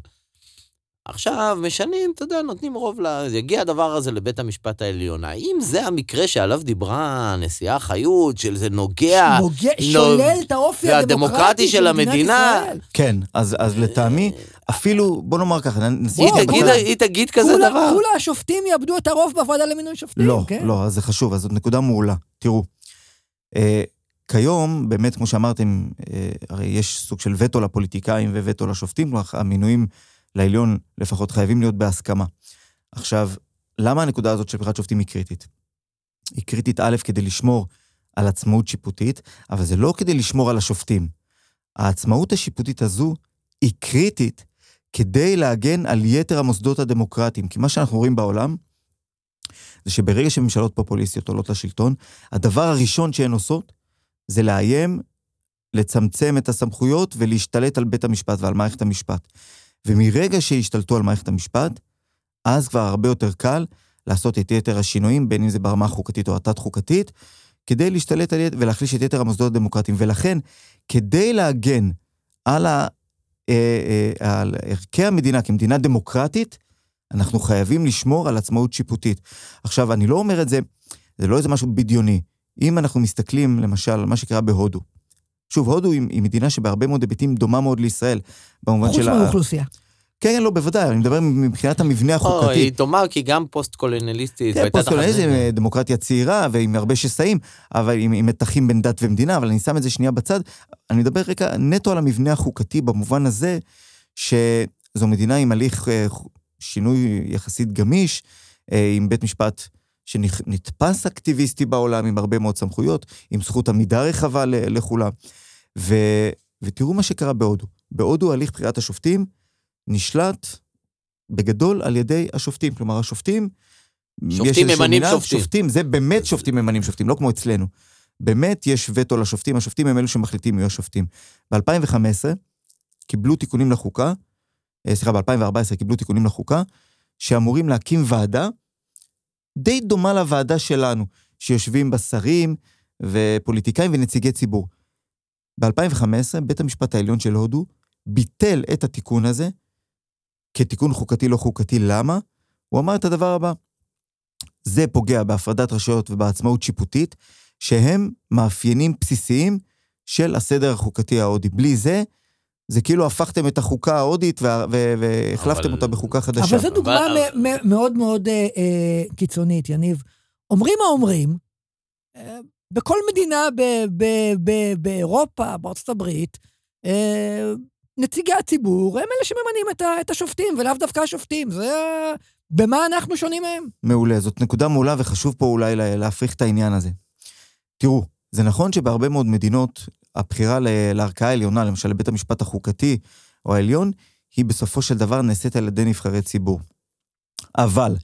Speaker 2: עכשיו משנים, אתה יודע, נותנים רוב, לה... יגיע הדבר הזה לבית המשפט העליון. האם זה המקרה שעליו דיברה נשיאה חיות, שזה נוגע...
Speaker 3: נוגע, שולל את האופי הדמוקרטי של המדינה? ישראל.
Speaker 4: כן, אז, אז לטעמי, אפילו, בוא נאמר ככה, נשים...
Speaker 2: היא תגיד, היא תגיד כזה
Speaker 3: כולה,
Speaker 2: דבר.
Speaker 3: כולה השופטים יאבדו את הרוב בוועדה למינוי שופטים,
Speaker 4: לא,
Speaker 3: כן?
Speaker 4: לא, אז זה חשוב, אז זאת נקודה מעולה. תראו, אה, כיום, באמת, כמו שאמרתם, אה, הרי יש סוג של וטו לפוליטיקאים ווטו לשופטים, כלומר, המינויים לעליון לפחות חייבים להיות בהסכמה. עכשיו, למה הנקודה הזאת של בחירת שופטים היא קריטית? היא קריטית א' כדי לשמור על עצמאות שיפוטית, אבל זה לא כדי לשמור על השופטים. העצמאות השיפוטית הזו היא קריטית כדי להגן על יתר המוסדות הדמוקרטיים, כי מה שאנחנו רואים בעולם, זה שברגע שממשלות פופוליסטיות עולות לשלטון, הדבר הראשון שהן עושות, זה לאיים, לצמצם את הסמכויות ולהשתלט על בית המשפט ועל מערכת המשפט. ומרגע שהשתלטו על מערכת המשפט, אז כבר הרבה יותר קל לעשות את יתר השינויים, בין אם זה ברמה החוקתית או התת-חוקתית, כדי להשתלט על יתר ולהחליש את יתר המוסדות הדמוקרטיים. ולכן, כדי להגן על, ה, אה, אה, על ערכי המדינה כמדינה דמוקרטית, אנחנו חייבים לשמור על עצמאות שיפוטית. עכשיו, אני לא אומר את זה, זה לא איזה משהו בדיוני. אם אנחנו מסתכלים, למשל, על מה שקרה בהודו. שוב, הודו היא, היא מדינה שבהרבה מאוד היבטים דומה מאוד לישראל.
Speaker 3: חוץ מהאוכלוסייה.
Speaker 4: כן, לא, בוודאי, אני מדבר מבחינת המבנה החוקתי.
Speaker 2: היא דומה, כי גם פוסט-קולוניאליסטית.
Speaker 4: כן, פוסט-קולוניאליסטית, דמוקרטיה צעירה, ועם הרבה שסעים, אבל עם, עם מתחים בין דת ומדינה, אבל אני שם את זה שנייה בצד. אני מדבר רגע נטו על המבנה החוקתי, במובן הזה, שזו מדינה עם הליך שינוי יחסית גמיש, עם בית משפט שנתפס אקטיביסטי בעולם, עם הרבה מאוד סמכויות, עם זכות עמידה רחבה לכולם. ו, ותראו מה שקרה בהודו. בהודו הליך בחירת השופטים, נשלט בגדול על ידי השופטים, כלומר השופטים,
Speaker 2: שופטים ממנים שופטים.
Speaker 4: שופטים, זה באמת שופטים ממנים שופטים, לא כמו אצלנו. באמת יש וטו לשופטים, השופטים הם אלו שמחליטים מי השופטים. ב-אלפיים וחמש עשרה קיבלו תיקונים לחוקה, סליחה, ב-אלפיים וארבע עשרה קיבלו תיקונים לחוקה, שאמורים להקים ועדה, די דומה לוועדה שלנו, שיושבים בשרים ופוליטיקאים ונציגי ציבור. ב-אלפיים וחמש עשרה בית המשפט העליון של הודו ביטל את התיקון הזה, כתיקון חוקתי לא חוקתי. למה? הוא אמר את הדבר הבא, זה פוגע בהפרדת רשויות ובעצמאות שיפוטית, שהם מאפיינים בסיסיים של הסדר החוקתי ההודי. בלי זה, זה כאילו הפכתם את החוקה ההודית והחלפתם אבל... אותה בחוקה חדשה.
Speaker 3: אבל זו דוגמה אבל... מאוד מאוד אה, אה, קיצונית, יניב. אומרים מה אומרים, אה, בכל מדינה ב- ב- ב- באירופה, בארצות הברית, אה, נציגי הציבור, הם אלה שממנים את, ה- את השופטים, ולאו דווקא השופטים. זה... במה אנחנו שונים מהם?
Speaker 4: מעולה, זאת נקודה מעולה, וחשוב פה אולי להפריך את העניין הזה. תראו, זה נכון שבהרבה מאוד מדינות, הבחירה לערכאה העליונה, למשל לבית המשפט החוקתי או העליון, היא בסופו של דבר נעשית על ידי נבחרי ציבור. אבל,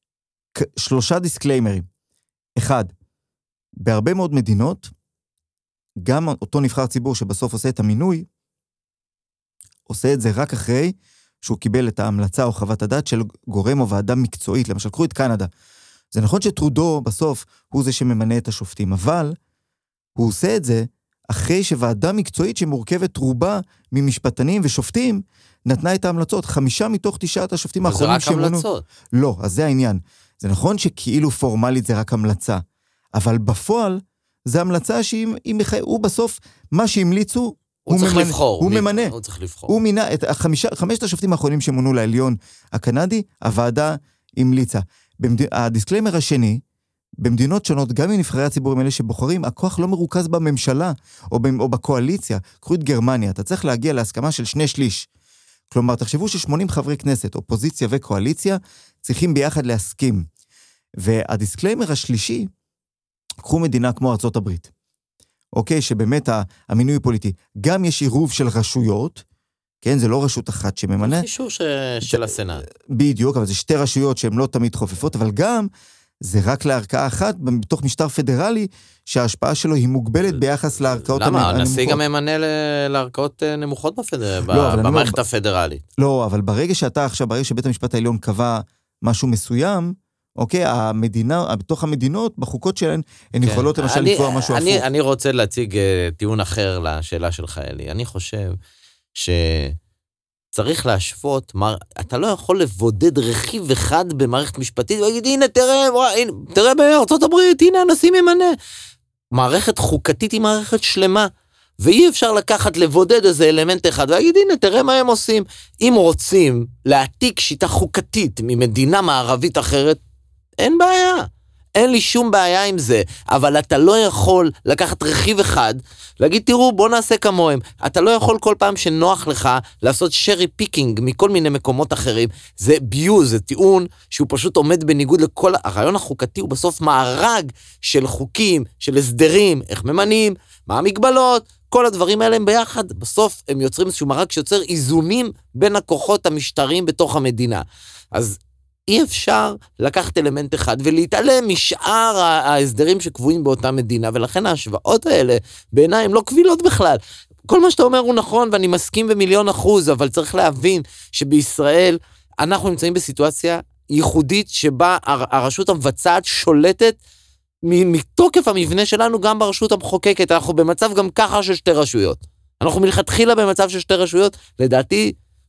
Speaker 4: שלושה דיסקליימרים. אחד, בהרבה מאוד מדינות, גם אותו נבחר ציבור שבסוף עושה את המינוי, עושה את זה רק אחרי שהוא קיבל את ההמלצה או חוות הדעת של גורם או ועדה מקצועית, למשל, קחו את קנדה. זה נכון שטרודו בסוף הוא זה שממנה את השופטים, אבל הוא עושה את זה אחרי שוועדה מקצועית שמורכבת רובה ממשפטנים ושופטים, נתנה את ההמלצות. חמישה מתוך תשעת השופטים האחרונים
Speaker 2: שמונו. זה רק המלצות.
Speaker 4: לא, אז זה העניין. זה נכון שכאילו פורמלית זה רק המלצה, אבל בפועל זה המלצה שהיא מחי... הוא בסוף, מה שהמליצו,
Speaker 2: הוא,
Speaker 4: הוא
Speaker 2: צריך
Speaker 4: ממנה,
Speaker 2: לבחור.
Speaker 4: הוא ממנה.
Speaker 2: הוא צריך לבחור.
Speaker 4: הוא מינה את החמישה, חמשת השופטים האחרונים שמונו לעליון הקנדי, הוועדה המליצה. במד... הדיסקליימר השני, במדינות שונות, גם עם נבחרי הציבורים האלה שבוחרים, הכוח לא מרוכז בממשלה או, ב... או בקואליציה. קחו את גרמניה, אתה צריך להגיע להסכמה של שני שליש. כלומר, תחשבו ש-שמונים חברי כנסת, אופוזיציה וקואליציה, צריכים ביחד להסכים. והדיסקליימר השלישי, קחו מדינה כמו ארצות הברית. אוקיי, שבאמת המינוי פוליטי, גם יש עירוב של רשויות, כן, זה לא רשות אחת שממנה.
Speaker 2: זה אישור ש... של הסנאט.
Speaker 4: בדיוק, אבל זה שתי רשויות שהן לא תמיד חופפות, אבל גם זה רק לערכאה אחת, בתוך משטר פדרלי, שההשפעה שלו היא מוגבלת ביחס לערכאות
Speaker 2: הנמוכות. למה?
Speaker 4: הנמוכות.
Speaker 2: הנשיא גם ממנה לערכאות נמוכות בפדר... לא, במערכת לא... הפדרלית.
Speaker 4: לא, אבל ברגע שאתה עכשיו, ברגע שבית המשפט העליון קבע משהו מסוים, אוקיי, המדינה, בתוך המדינות, בחוקות שלהן, הן כן. יכולות למשל
Speaker 2: אני,
Speaker 4: לקבוע משהו
Speaker 2: אני,
Speaker 4: הפוך.
Speaker 2: אני רוצה להציג uh, טיעון אחר לשאלה שלך, אלי. אני חושב שצריך להשוות, מר... אתה לא יכול לבודד רכיב אחד במערכת משפטית, ולהגיד, הנה, תראה, הנה, תראה בארצות הברית, הנה, הנשיא ממנה. מערכת חוקתית היא מערכת שלמה, ואי אפשר לקחת לבודד איזה אלמנט אחד, ולהגיד, הנה, תראה מה הם עושים. אם רוצים להעתיק שיטה חוקתית ממדינה מערבית אחרת, אין בעיה, אין לי שום בעיה עם זה, אבל אתה לא יכול לקחת רכיב אחד, להגיד, תראו, בוא נעשה כמוהם, אתה לא יכול כל פעם שנוח לך לעשות שרי פיקינג מכל מיני מקומות אחרים, זה ביוז, זה טיעון שהוא פשוט עומד בניגוד לכל, הרעיון החוקתי הוא בסוף מארג של חוקים, של הסדרים, איך ממנים, מה המגבלות, כל הדברים האלה הם ביחד, בסוף הם יוצרים איזשהו מארג שיוצר איזונים בין הכוחות המשטרים בתוך המדינה, אז אי אפשר לקחת אלמנט אחד ולהתעלם משאר ההסדרים שקבועים באותה מדינה, ולכן ההשוואות האלה בעיניי הם לא קבילות בכלל. כל מה שאתה אומר הוא נכון, ואני מסכים במיליון אחוז, אבל צריך להבין שבישראל אנחנו נמצאים בסיטואציה ייחודית, שבה הרשות המבצעת שולטת מתוקף המבנה שלנו גם ברשות המחוקקת. אנחנו במצב גם ככה של שתי רשויות. אנחנו מלכתחילה במצב של שתי רשויות, לדעתי,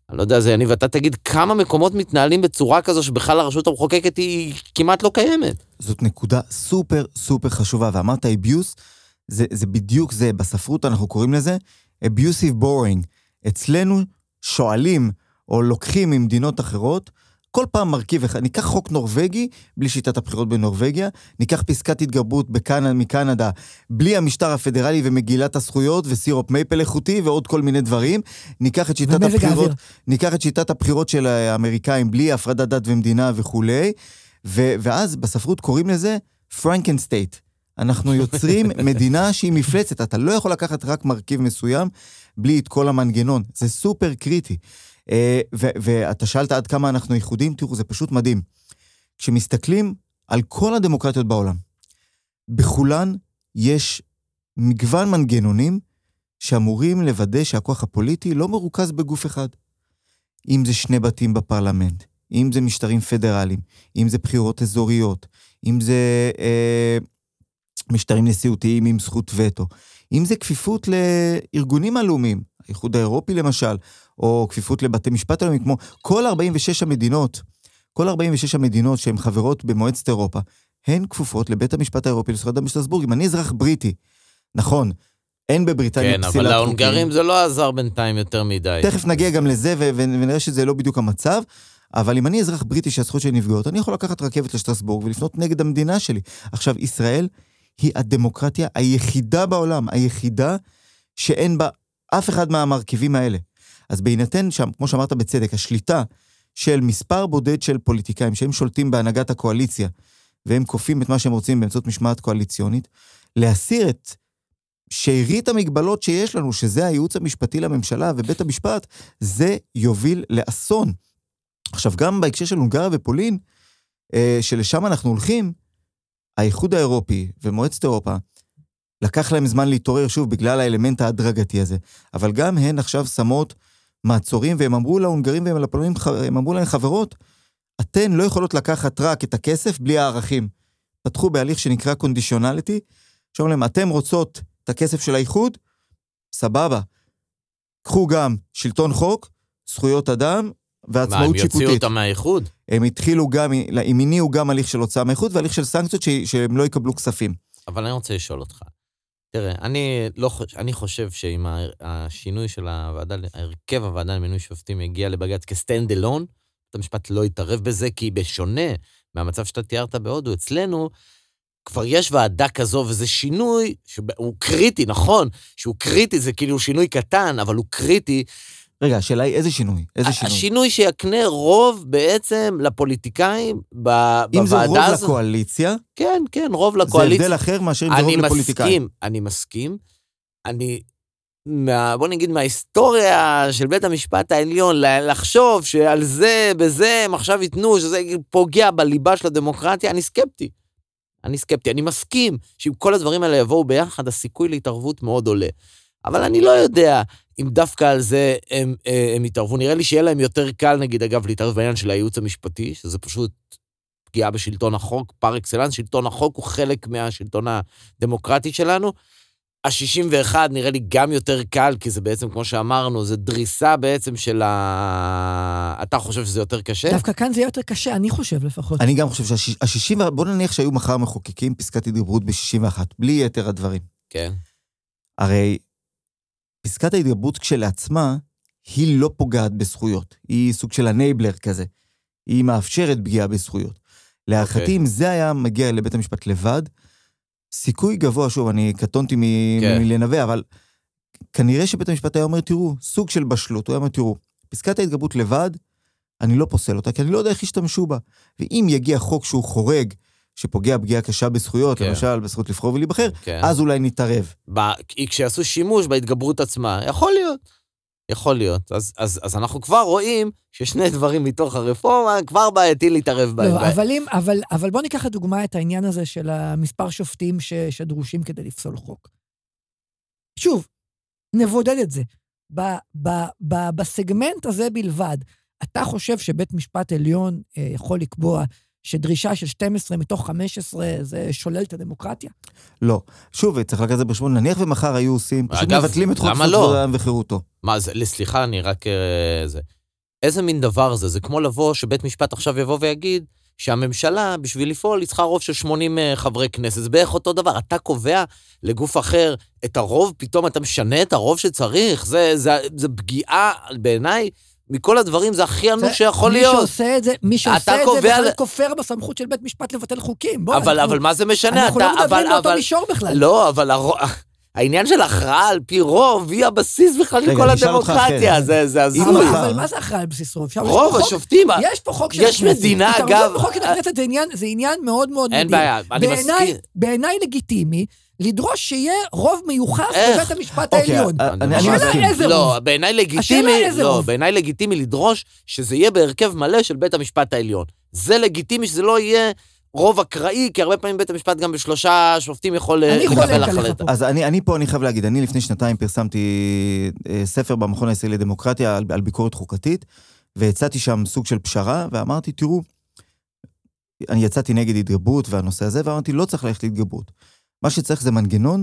Speaker 2: אני לא יודע, זה אני, ואתה תגיד כמה מקומות מתנהלים בצורה כזו שבכלל הרשות המחוקקת היא כמעט לא קיימת.
Speaker 4: זאת נקודה סופר סופר חשובה, ואמרת אביוס, זה, זה בדיוק זה, בספרות אנחנו קוראים לזה, abusive boring. אצלנו שואלים או לוקחים ממדינות אחרות, כל פעם מרכיב אחד, ניקח חוק נורווגי, בלי שיטת הבחירות בנורווגיה, ניקח פסקת התגברות בקנ... מקנדה, בלי המשטר הפדרלי ומגילת הזכויות, וסירופ מייפל איכותי, ועוד כל מיני דברים, ניקח את שיטת הבחירות, ניקח את שיטת הבחירות של האמריקאים, בלי הפרדת דת ומדינה וכולי, ו... ואז בספרות קוראים לזה פרנקנסטייט. אנחנו יוצרים מדינה שהיא מפלצת, אתה לא יכול לקחת רק מרכיב מסוים, בלי את כל המנגנון, זה סופר קריטי. ואתה שאלת עד כמה אנחנו ייחודים, תראו, זה פשוט מדהים. כשמסתכלים על כל הדמוקרטיות בעולם, בכולן יש מגוון מנגנונים שאמורים לוודא שהכוח הפוליטי לא מרוכז בגוף אחד. אם זה שני בתים בפרלמנט, אם זה משטרים פדרליים, אם זה בחירות אזוריות, אם זה אה, משטרים נשיאותיים עם זכות וטו, אם זה כפיפות לארגונים הלאומיים, האיחוד האירופי למשל, או כפיפות לבתי משפט הלאומיים, כמו כל ארבעים ושש המדינות, כל ארבעים ושש המדינות שהן חברות במועצת אירופה, הן כפופות לבית המשפט האירופי לזכויות אדם בשטרסבורג. אם אני אזרח בריטי, נכון, אין בבריטניה
Speaker 2: כן,
Speaker 4: פסילת חוקים.
Speaker 2: אבל ההונגרים זה לא עזר בינתיים יותר מדי.
Speaker 4: תכף נגיע גם לזה, ו- ונראה שזה לא בדיוק המצב, אבל אם אני אזרח בריטי שהזכויות שלי נפגעות, אני יכול לקחת רכבת לשטרסבורג ולפנות נגד המדינה שלי. עכשיו, ישראל היא הדמוקרטיה היחידה בעולם, היחידה שאין בה אף אחד מהמרכיבים האלה. אז בהינתן שם, כמו שאמרת בצדק, השליטה של מספר בודד של פוליטיקאים, שהם שולטים בהנהגת הקואליציה, והם כופים את מה שהם רוצים באמצעות משמעת קואליציונית, להסיר את שארית המגבלות שיש לנו, שזה הייעוץ המשפטי לממשלה ובית המשפט, זה יוביל לאסון. עכשיו, גם בהקשר של הונגריה ופולין, שלשם אנחנו הולכים, האיחוד האירופי ומועצת אירופה, לקח להם זמן להתעורר שוב בגלל האלמנט ההדרגתי הזה, אבל גם הן עכשיו שמות מעצורים, והם אמרו להונגרים והם לפולנים, הם אמרו להם חברות, אתן לא יכולות לקחת רק את הכסף בלי הערכים. פתחו בהליך שנקרא קונדישיונליטי, שאומרים להם, אתם רוצות את הכסף של האיחוד, סבבה. קחו גם שלטון חוק, זכויות אדם, ועצמאות שיפוטית.
Speaker 2: מה, הם יוציאו אותם מהאיחוד?
Speaker 4: הם התחילו גם, הם הניעו גם הליך של הוצאה מהאיחוד, והליך של סנקציות שהם לא יקבלו כספים.
Speaker 2: אבל אני רוצה לשאול אותך. תראה, אני, לא, אני חושב שאם השינוי של הוועדה, הרכב הוועדה למינוי שופטים יגיע לבג"ץ כסטנד אלון, בית המשפט לא יתערב בזה, כי בשונה מהמצב שאתה תיארת בהודו, אצלנו כבר יש ועדה כזו, וזה שינוי שהוא קריטי, נכון? שהוא קריטי, זה כאילו שינוי קטן, אבל הוא קריטי.
Speaker 4: רגע, השאלה היא איזה שינוי? איזה שינוי?
Speaker 2: השינוי שיקנה רוב בעצם לפוליטיקאים בוועדה הזאת.
Speaker 4: אם זה רוב הזאת? לקואליציה?
Speaker 2: כן, כן, רוב לקואליציה.
Speaker 4: זה הבדל אחר מאשר אם זה רוב לפוליטיקאים.
Speaker 2: אני מסכים, אני מסכים. בוא נגיד מההיסטוריה של בית המשפט העליון, לחשוב שעל זה, בזה, הם עכשיו ייתנו, שזה פוגע בליבה של הדמוקרטיה, אני סקפטי. אני סקפטי, אני מסכים שאם כל הדברים האלה יבואו ביחד, הסיכוי להתערבות מאוד עולה. אבל אני לא יודע אם דווקא על זה הם, הם יתערבו. נראה לי שיהיה להם יותר קל, נגיד, אגב, להתערב בעניין של הייעוץ המשפטי, שזה פשוט פגיעה בשלטון החוק, פר אקסלנס, שלטון החוק הוא חלק מהשלטון הדמוקרטי שלנו. ה-שישים ואחת נראה לי גם יותר קל, כי זה בעצם, כמו שאמרנו, זה דריסה בעצם של ה... אתה חושב שזה יותר קשה?
Speaker 3: דווקא כאן זה יותר קשה, אני חושב לפחות.
Speaker 4: אני גם חושב שה-שישים, בוא נניח שהיו מחר מחוקקים פסקת התגברות ב-שישים ואחת, בלי יתר הדברים.
Speaker 2: כן.
Speaker 4: הרי פסקת ההתגברות כשלעצמה, היא לא פוגעת בזכויות. היא סוג של הנייבלר כזה. היא מאפשרת פגיעה בזכויות. להערכתי, okay. אם זה היה מגיע לבית המשפט לבד, סיכוי גבוה, שוב, אני קטונתי מ- כן. מלנבא, אבל כנראה שבית המשפט היה אומר, תראו, סוג של בשלות, הוא היה אומר, תראו, פסקת ההתגברות לבד, אני לא פוסל אותה, כי אני לא יודע איך ישתמשו בה. ואם יגיע חוק שהוא חורג, שפוגע פגיעה קשה בזכויות, כן. למשל, בזכות לבחור ולהיבחר, כן. אז אולי נתערב.
Speaker 2: ב- כשיעשו שימוש בהתגברות עצמה, יכול להיות. יכול להיות. אז, אז, אז אנחנו כבר רואים ששני דברים מתוך הרפורמה, כבר בעייתי להתערב בהם.
Speaker 3: לא, אבל, אם, אבל, אבל בוא ניקח לדוגמה את העניין הזה של המספר שופטים ש, שדרושים כדי לפסול חוק. שוב, נבודד את זה. ב, ב, ב, בסגמנט הזה בלבד, אתה חושב שבית משפט עליון אה, יכול לקבוע שדרישה של שתים עשרה מתוך חמש עשרה זה שולל את הדמוקרטיה?
Speaker 4: לא. שוב, צריך לקחת את זה בשמון, נניח ומחר היו עושים, פשוט מבטלים את חוק זכויות האדם וחירותו.
Speaker 2: מה, זה, לסליחה, אני רק... זה. איזה מין דבר זה? זה כמו לבוא שבית משפט עכשיו יבוא ויגיד, שהממשלה, בשביל לפעול, היא צריכה רוב של שמונים חברי כנסת. זה בערך אותו דבר. אתה קובע לגוף אחר את הרוב, פתאום אתה משנה את הרוב שצריך. זה, זה, זה פגיעה בעיניי. מכל הדברים זה הכי אנוש שיכול להיות.
Speaker 3: מי שעושה את זה, מי שעושה את זה, בכלל כופר בסמכות של בית משפט לבטל חוקים.
Speaker 2: אבל, אבל מה זה משנה?
Speaker 3: אנחנו לא מדברים באותו מישור בכלל.
Speaker 2: לא, אבל העניין של הכרעה על פי רוב, היא הבסיס בכלל של כל הדמוקרטיה. זה הזוי.
Speaker 3: אבל מה זה הכרעה על בסיס רוב?
Speaker 2: רוב השופטים.
Speaker 3: יש פה חוק של הכנסת.
Speaker 2: יש מדינה, אגב.
Speaker 3: חוק של הכנסת זה עניין מאוד מאוד מדהים.
Speaker 2: אין בעיה, אני מסכים.
Speaker 3: בעיניי לגיטימי, לדרוש שיהיה רוב מיוחס בבית המשפט העליון.
Speaker 4: השאלה
Speaker 3: איזה רוב?
Speaker 2: לא, בעיניי לגיטימי, לא, בעיניי לגיטימי לדרוש שזה יהיה בהרכב מלא של בית המשפט העליון. זה לגיטימי שזה לא יהיה רוב אקראי, כי הרבה פעמים בית המשפט גם בשלושה שופטים יכול לקבל החלטה.
Speaker 4: אז אני, אני פה, אני חייב להגיד, אני לפני שנתיים פרסמתי ספר במכון הישראלי לדמוקרטיה על, על ביקורת חוקתית, והצעתי שם סוג של פשרה, ואמרתי, תראו, אני יצאתי נגד התגברות והנושא הזה, ואמרתי, לא צריך ללכת להתגברות. מה שצריך זה מנגנון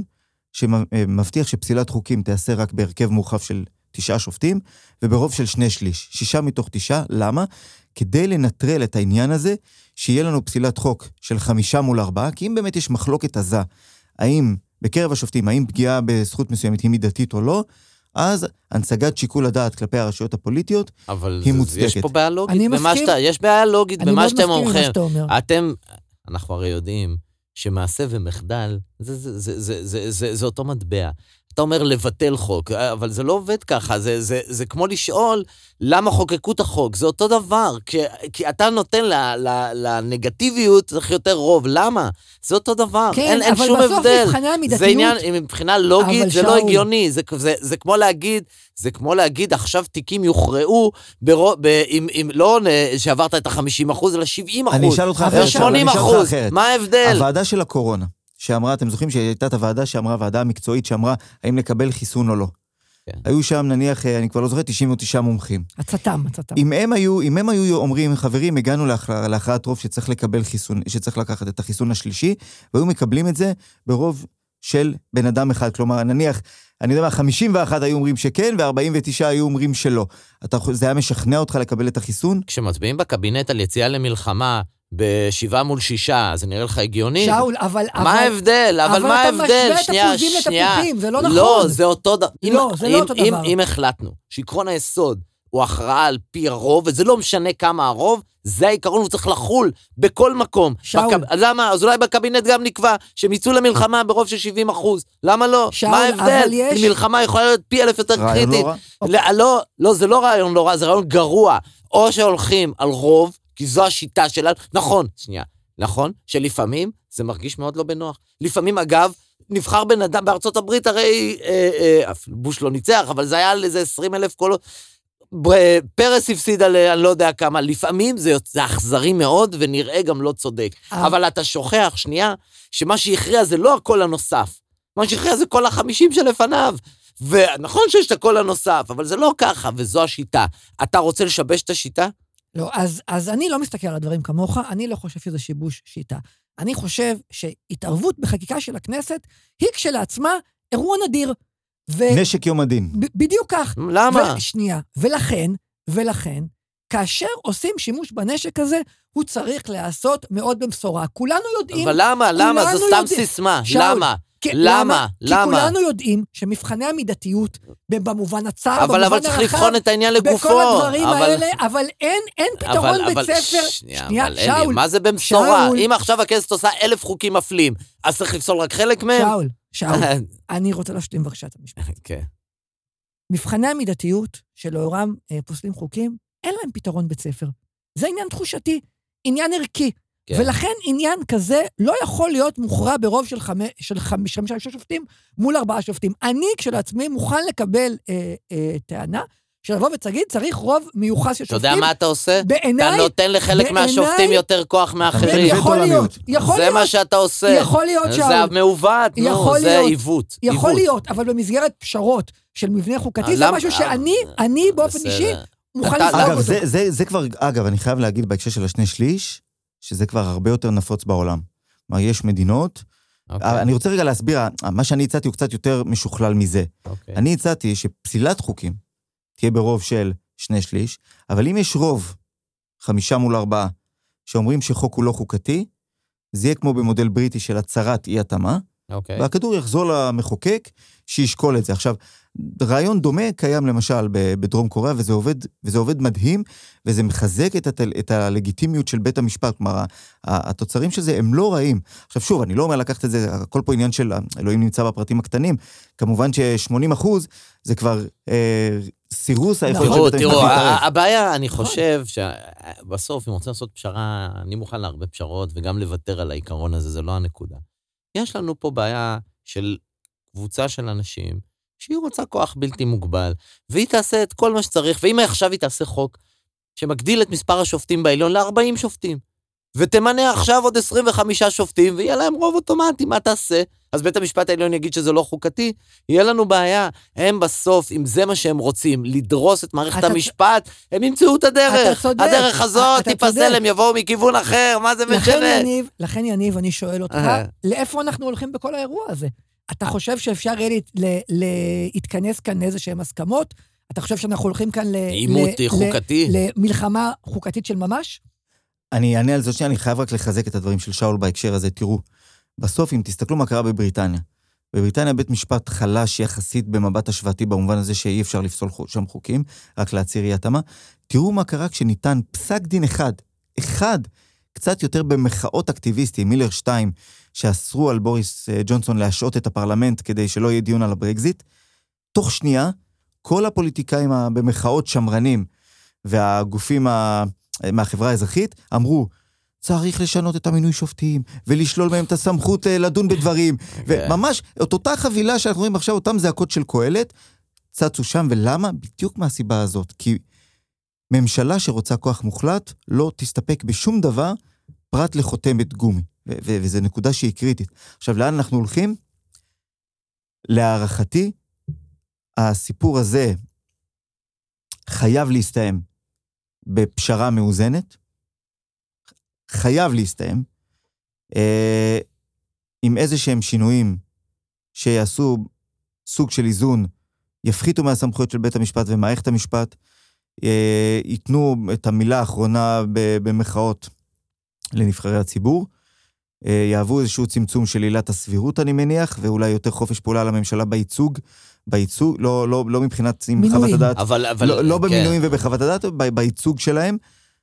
Speaker 4: שמבטיח שפסילת חוקים תעשה רק בהרכב מורחב של תשעה שופטים, וברוב של שני שליש, שישה מתוך תשעה. למה? כדי לנטרל את העניין הזה, שיהיה לנו פסילת חוק של חמישה מול ארבעה, כי אם באמת יש מחלוקת עזה, האם בקרב השופטים, האם פגיעה בזכות מסוימת היא מידתית או לא, אז הנצגת שיקול הדעת כלפי הרשויות הפוליטיות היא מוצדקת.
Speaker 2: אבל יש פה בעיה לוגית במה שאתה, יש בעיה לוגית במה שאתם אומרים. אתם, אנחנו הרי יודעים, שמעשה ומחדל, זה, זה, זה, זה, זה, זה, זה אותו מטבע. אתה אומר לבטל חוק, אבל זה לא עובד ככה, זה, זה, זה כמו לשאול למה חוקקו את החוק, זה אותו דבר, כי, כי אתה נותן ל, ל, לנגטיביות, צריך יותר רוב, למה? זה אותו דבר,
Speaker 3: כן,
Speaker 2: אין, אין שום הבדל.
Speaker 3: אבל בסוף מבחני המידתיות...
Speaker 2: זה עניין, מבחינה לוגית, זה לא הגיוני, זה, זה, זה כמו להגיד, זה כמו להגיד, עכשיו תיקים יוכרעו, ברוב, ב, עם, עם, לא שעברת את ה-חמישים אחוז, אלא שבעים אחוז.
Speaker 4: אני אשאל אותך אחרת.
Speaker 2: שמונים אחוז, מה ההבדל?
Speaker 4: הוועדה של הקורונה. שאמרה, אתם זוכרים שהייתה את הוועדה שאמרה, הוועדה המקצועית שאמרה, האם לקבל חיסון או לא. כן. היו שם, נניח, אני כבר לא זוכר, תשעים ותשעה מומחים.
Speaker 3: הצטם, הצטם.
Speaker 4: אם הם היו, אם הם היו אומרים, חברים, הגענו להכרעת רוב שצריך לקבל חיסון, שצריך לקחת את החיסון השלישי, והיו מקבלים את זה ברוב של בן אדם אחד. כלומר, נניח, אני יודע מה, חמישים ואחת היו אומרים שכן, ו-ארבעים ותשע היו אומרים שלא. אתה, זה היה משכנע אותך לקבל את החיסון?
Speaker 2: כשמצביעים בקבינט על יציאה למלחמה, בשבעה מול שישה, זה נראה לך הגיוני?
Speaker 3: שאול, אבל...
Speaker 2: מה ההבדל? אבל מה ההבדל?
Speaker 3: אבל אתה משווה את הפוזים לתפוחים, זה לא נכון.
Speaker 2: לא, זה אותו דבר.
Speaker 3: לא, זה לא אותו דבר.
Speaker 2: אם החלטנו שעקרון היסוד הוא הכרעה על פי הרוב, וזה לא משנה כמה הרוב, זה העיקרון, הוא צריך לחול בכל מקום.
Speaker 3: שאול.
Speaker 2: למה? אז אולי בקבינט גם נקבע שהם יצאו למלחמה ברוב של שבעים אחוז. למה לא?
Speaker 3: שאול,
Speaker 2: מה ההבדל?
Speaker 3: יש...
Speaker 2: מלחמה יכולה להיות פי אלף יותר קריטית.
Speaker 4: לא רע?
Speaker 2: לא, לא, זה לא רעיון לא רע, זה רעיון גרוע. או שהולכים על רוב, כי זו השיטה שלנו. נכון, שנייה, נכון, שלפעמים זה מרגיש מאוד לא בנוח. לפעמים, אגב, נבחר בן אדם בארצות הברית, הרי אה, אה, בוש לא ניצח, אבל זה היה על איזה עשרים אלף קולות. פרס הפסיד על אני לא יודע כמה. לפעמים זה, זה אכזרי מאוד, ונראה גם לא צודק. אה. אבל אתה שוכח, שנייה, שמה שיכריע זה לא הכל הנוסף. מה שיכריע זה כל החמישים שלפניו. ונכון שיש את הכל הנוסף, אבל זה לא ככה, וזו השיטה. אתה רוצה לשבש את השיטה?
Speaker 3: לא, אז, אז אני לא מסתכל על הדברים כמוך, אני לא חושב שזה שיבוש שיטה. אני חושב שהתערבות בחקיקה של הכנסת היא כשלעצמה אירוע נדיר.
Speaker 4: ו... נשק יום הדין.
Speaker 3: ב- בדיוק כך.
Speaker 2: למה?
Speaker 3: ו... שנייה, ולכן, ולכן, כאשר עושים שימוש בנשק הזה, הוא צריך לעשות מאוד במשורה. כולנו יודעים...
Speaker 2: אבל למה? למה? זו סתם יודע... סיסמה. שאול, למה?
Speaker 3: כי,
Speaker 2: למה?
Speaker 3: למה? כי כולנו יודעים שמבחני המידתיות, במובן הצער,
Speaker 2: אבל, אבל צריך לבחון את העניין לגופו.
Speaker 3: בכל הדברים אבל... האלה, אבל אין, אין פתרון
Speaker 2: אבל,
Speaker 3: בית
Speaker 2: אבל,
Speaker 3: ספר.
Speaker 2: שנייה, שנייה אבל שאול, אלי, מה זה במשורה? שאול, אם עכשיו הכנסת עושה אלף חוקים מפלים, אז צריך לפסול רק חלק מהם?
Speaker 3: שאול, שאול, אני רוצה להשלים בבקשה את המשפט.
Speaker 2: כן.
Speaker 3: מבחני המידתיות שלאורם אה, פוסלים חוקים, אין להם פתרון בית ספר. זה עניין תחושתי, עניין ערכי. כן. ולכן עניין כזה לא יכול להיות מוכרע ברוב של חמש, של חמישה שופטים מול ארבעה שופטים. אני כשלעצמי מוכן לקבל אה, אה, טענה, שלבוא ותגיד, צריך רוב מיוחס של שופטים.
Speaker 2: אתה יודע מה אתה עושה?
Speaker 3: בעיניי...
Speaker 2: אתה נותן לחלק בעיני, מהשופטים יותר כוח מאחרים.
Speaker 3: יכול להיות, יכול
Speaker 2: זה
Speaker 3: להיות.
Speaker 2: מה שאתה עושה.
Speaker 3: יכול להיות שאול.
Speaker 2: זה מעוות, נו, זה עיוות.
Speaker 3: יכול להיות, אבל במסגרת פשרות של מבנה חוקתי, זה משהו שאני, אני באופן אישי, מוכן לפעול אותו.
Speaker 4: אגב, זה, זה, זה כבר, אגב, אני חייב להגיד בהקשר של השני שליש, שזה כבר הרבה יותר נפוץ בעולם. כלומר, יש מדינות, okay. אני רוצה רגע להסביר, מה שאני הצעתי הוא קצת יותר משוכלל מזה. Okay. אני הצעתי שפסילת חוקים תהיה ברוב של שני שליש, אבל אם יש רוב, חמישה מול ארבעה, שאומרים שחוק הוא לא חוקתי, זה יהיה כמו במודל בריטי של הצהרת אי התאמה,
Speaker 2: אוקיי.
Speaker 4: והכדור יחזור למחוקק שישקול את זה. עכשיו, רעיון דומה קיים למשל בדרום קוריאה, וזה עובד, וזה עובד מדהים, וזה מחזק את, הת, את הלגיטימיות של בית המשפט, כלומר, התוצרים של זה הם לא רעים. עכשיו שוב, אני לא אומר לקחת את זה, הכל פה עניין של אלוהים נמצא בפרטים הקטנים, כמובן ש-שמונים אחוז זה כבר אה, סירוס היכולת של בית המשפט.
Speaker 2: תראו, הבעיה, אני חושב שבסוף, אם רוצים לעשות פשרה, אני מוכן להרבה פשרות, וגם לוותר על העיקרון הזה, זה לא הנקודה. יש לנו פה בעיה של קבוצה של אנשים, שהיא רוצה כוח בלתי מוגבל, והיא תעשה את כל מה שצריך, ואם עכשיו היא תעשה חוק, שמגדיל את מספר השופטים בעליון ל-ארבעים שופטים, ותמנה עכשיו עוד עשרים וחמישה שופטים, ויהיה להם רוב אוטומטי, מה תעשה? אז בית המשפט העליון יגיד שזה לא חוקתי, יהיה לנו בעיה, הם בסוף, אם זה מה שהם רוצים, לדרוס את מערכת המשפט, הם ימצאו את הדרך, הדרך הזאת תיפסל, הם יבואו מכיוון אחר, מה זה משנה?
Speaker 3: לכן יניב, אני שואל אותך, לאיפה אנחנו הולכים בכל האירוע הזה? אתה חושב שאפשר יהיה להתכנס כאן איזה שהם הסכמות? אתה חושב שאנחנו הולכים כאן למלחמה חוקתית של ממש?
Speaker 4: אני אענה על זה שנייה, אני חייב רק לחזק את הדברים של שאול בהקשר הזה. תראו, בסוף אם תסתכלו מה קרה בבריטניה, בבריטניה בית משפט חלש יחסית במבט השוואתי, במובן הזה שאי אפשר לפסול שם חוקים, רק להצהיר אי התאמה. תראו מה קרה כשניתן פסק דין אחד, אחד, קצת יותר במחאות אקטיביסטים, מילר שתיים, שאסרו על בוריס ג'ונסון להשעות את הפרלמנט כדי שלא יהיה דיון על הברקזיט. תוך שנייה, כל הפוליטיקאים במחאות שמרנים והגופים מהחברה האזרחית אמרו, צריך לשנות את המינוי שופטים ולשלול מהם את הסמכות לדון בדברים. וממש, את אותה חבילה שאנחנו רואים עכשיו, אותם זעקות של קהלת, צצו שם. ולמה? בדיוק מהסיבה הזאת. כי ממשלה שרוצה כוח מוחלט לא תסתפק בשום דבר פרט לחותמת גומי. וזו נקודה שהיא קריטית. עכשיו, לאן אנחנו הולכים? להערכתי, הסיפור הזה חייב להסתיים בפשרה מאוזנת, חייב להסתיים, אה, עם איזה שהם שינויים שיעשו סוג של איזון, יפחיתו מהסמכויות של בית המשפט ומערכת המשפט, אה, ייתנו את המילה האחרונה במחאות לנבחרי הציבור, יעבו איזשהו צמצום של עילת הסבירות, אני מניח, ואולי יותר חופש פעולה לממשלה בייצוג, בייצוג, לא, לא, לא מבחינת חוות הדעת,
Speaker 2: אבל, אבל,
Speaker 4: לא, לא
Speaker 2: כן.
Speaker 4: במינויים ובחוות הדעת, בייצוג שלהם,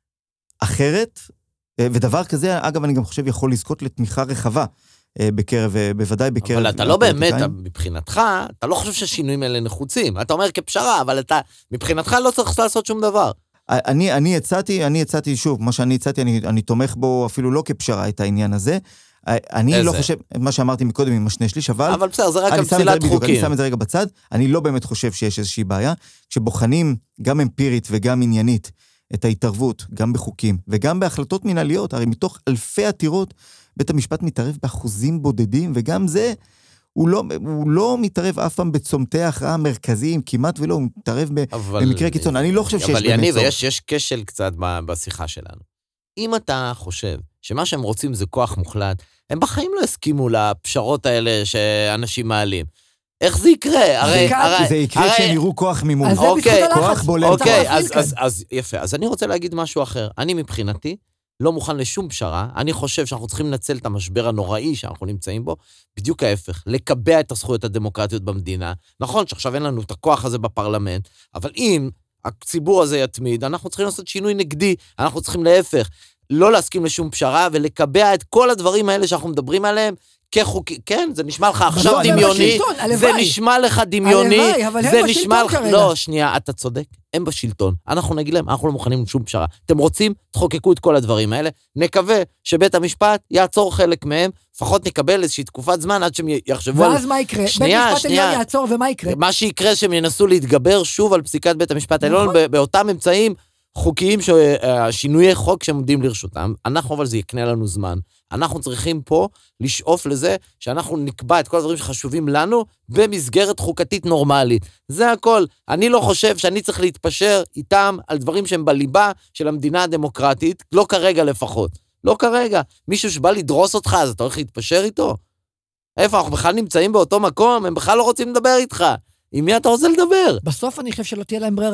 Speaker 4: אחרת, ודבר כזה, אגב, אני גם חושב, יכול לזכות לתמיכה רחבה, בקרב, בוודאי בקרב...
Speaker 2: אבל אתה לא באמת, מבחינתך, אתה לא חושב שהשינויים האלה נחוצים, אתה אומר כפשרה, אבל אתה, מבחינתך לא צריך לעשות שום דבר.
Speaker 4: אני, אני הצעתי, אני הצעתי שוב, מה שאני הצעתי, אני, אני תומך בו אפילו לא כפשרה את העניין הזה. אני לא חושב, מה שאמרתי מקודם עם השני שליש, אבל...
Speaker 2: אבל בסדר, זה רק המסילת חוקים.
Speaker 4: אני שם את זה רגע בצד, אני לא באמת חושב שיש איזושהי בעיה, כשבוחנים גם אמפירית וגם עניינית את ההתערבות, גם בחוקים וגם בהחלטות מנהליות, הרי מתוך אלפי עתירות, בית המשפט מתערב באחוזים בודדים, וגם זה... הוא לא, הוא לא מתערב אף פעם בצומתי ההכרעה המרכזיים, כמעט ולא, הוא מתערב אבל, במקרה קיצון. אני לא חושב שיש
Speaker 2: אבל יניב, יש, יש כשל קצת בשיחה שלנו. אם אתה חושב שמה שהם רוצים זה כוח מוחלט, הם בחיים לא הסכימו לפשרות האלה שאנשים מעלים. איך זה יקרה? הרי, הרי,
Speaker 4: זה יקרה
Speaker 2: הרי,
Speaker 4: כשהם יראו כוח מימון.
Speaker 3: אז
Speaker 4: אוקיי,
Speaker 3: זה
Speaker 4: כוח בולט.
Speaker 2: אוקיי, אז, אז, אז יפה. אז אני רוצה להגיד משהו אחר. אני מבחינתי, לא מוכן לשום פשרה, אני חושב שאנחנו צריכים לנצל את המשבר הנוראי שאנחנו נמצאים בו, בדיוק ההפך, לקבע את הזכויות הדמוקרטיות במדינה. נכון שעכשיו אין לנו את הכוח הזה בפרלמנט, אבל אם הציבור הזה יתמיד, אנחנו צריכים לעשות שינוי נגדי, אנחנו צריכים להפך, לא להסכים לשום פשרה, ולקבע את כל הדברים האלה שאנחנו מדברים עליהם, כחוקי, כן, זה נשמע לך עכשיו דמיוני, זה נשמע לך דמיוני, זה נשמע לך, לא, שנייה, אתה צודק, הם בשלטון, אנחנו נגיד להם, אנחנו לא מוכנים לשום פשרה, אתם רוצים, תחוקקו את כל הדברים האלה, נקווה שבית המשפט יעצור חלק מהם, לפחות נקבל איזושהי תקופת זמן עד שהם יחשבו על...
Speaker 3: ואז מה יקרה? בית המשפט העליון יעצור ומה יקרה?
Speaker 2: מה שיקרה שהם ינסו להתגבר שוב על פסיקת בית המשפט העליון, באותם אמצעים חוקיים, שינויי חוק שעומדים לרשותם, אנחנו אבל זה יקנה לנו זמן, אנחנו צריכים פה לשאוף לזה שאנחנו נקבע את כל הדברים שחשובים לנו במסגרת חוקתית נורמלית. זה הכל. אני לא חושב שאני צריך להתפשר איתם על דברים שהם בליבה של המדינה הדמוקרטית, לא כרגע לפחות. לא כרגע. מישהו שבא לדרוס אותך, אז אתה הולך להתפשר איתו? איפה? אנחנו בכלל נמצאים באותו מקום, הם בכלל לא רוצים לדבר איתך. עם מי אתה רוצה לדבר?
Speaker 3: בסוף אני חושב שלא תהיה להם ברירה.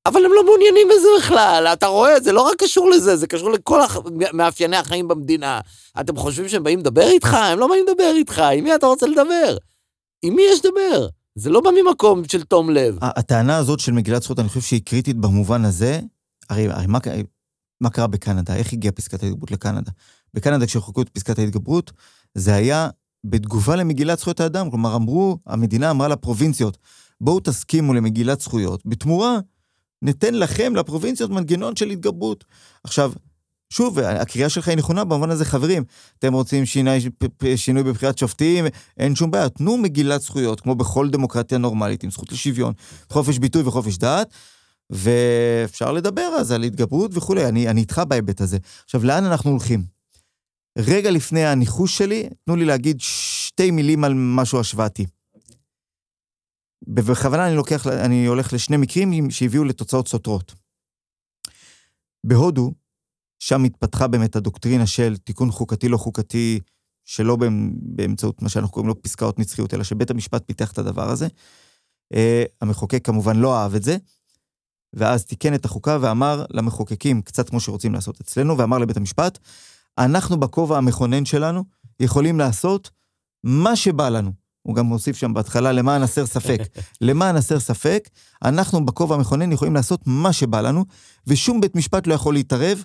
Speaker 2: אבל הם לא מעוניינים בזה בכלל, אתה רואה, זה לא רק קשור לזה, זה קשור לכל מאפייני החיים במדינה. אתם חושבים שהם באים לדבר איתך? הם לא באים לדבר איתך, עם מי אתה רוצה לדבר? עם מי יש לדבר? זה לא בא ממקום של תום לב.
Speaker 4: הטענה הזאת של מגילת זכויות, אני חושב שהיא קריטית במובן הזה, הרי, הרי מה, מה קרה בקנדה? איך הגיעה פסקת ההתגברות לקנדה? בקנדה כשחוקקו את פסקת ההתגברות, זה היה בתגובה למגילת זכויות האדם, כלומר אמרו, המדינה אמרה לפרובינציות, בואו תסכימו למגילת זכויות, בתמורה ניתן לכם, לפרובינציות, מנגנון של התגברות. עכשיו, שוב, הקריאה שלך היא נכונה, במובן הזה, חברים, אתם רוצים שינוי, שינוי בבחירת שופטים, אין שום בעיה, תנו מגילת זכויות, כמו בכל דמוקרטיה נורמלית, עם זכות לשוויון, חופש ביטוי וחופש דעת, ואפשר לדבר אז על התגברות וכו'. אני, אני איתך בהיבט הזה. עכשיו, לאן אנחנו הולכים? רגע לפני הניחוש שלי, תנו לי להגיד שתי מילים על משהו השוואתי. בכוונה אני לוקח, אני הולך לשני מקרים שהביאו לתוצאות סותרות. בהודו, שם התפתחה באמת הדוקטרינה של תיקון חוקתי לא חוקתי, שלא באמצעות מה שאנחנו קוראים לו פסקאות נצחיות, אלא שבית המשפט פיתח את הדבר הזה. המחוקק כמובן לא אהב את זה, ואז תיקן את החוקה ואמר למחוקקים, קצת כמו שרוצים לעשות אצלנו, ואמר לבית המשפט, אנחנו בכובע המכונן שלנו יכולים לעשות מה שבא לנו. הוא גם מוסיף שם בהתחלה למען הסר ספק. למען הסר ספק, אנחנו בכובע המכונן יכולים לעשות מה שבא לנו, ושום בית משפט לא יכול להתערב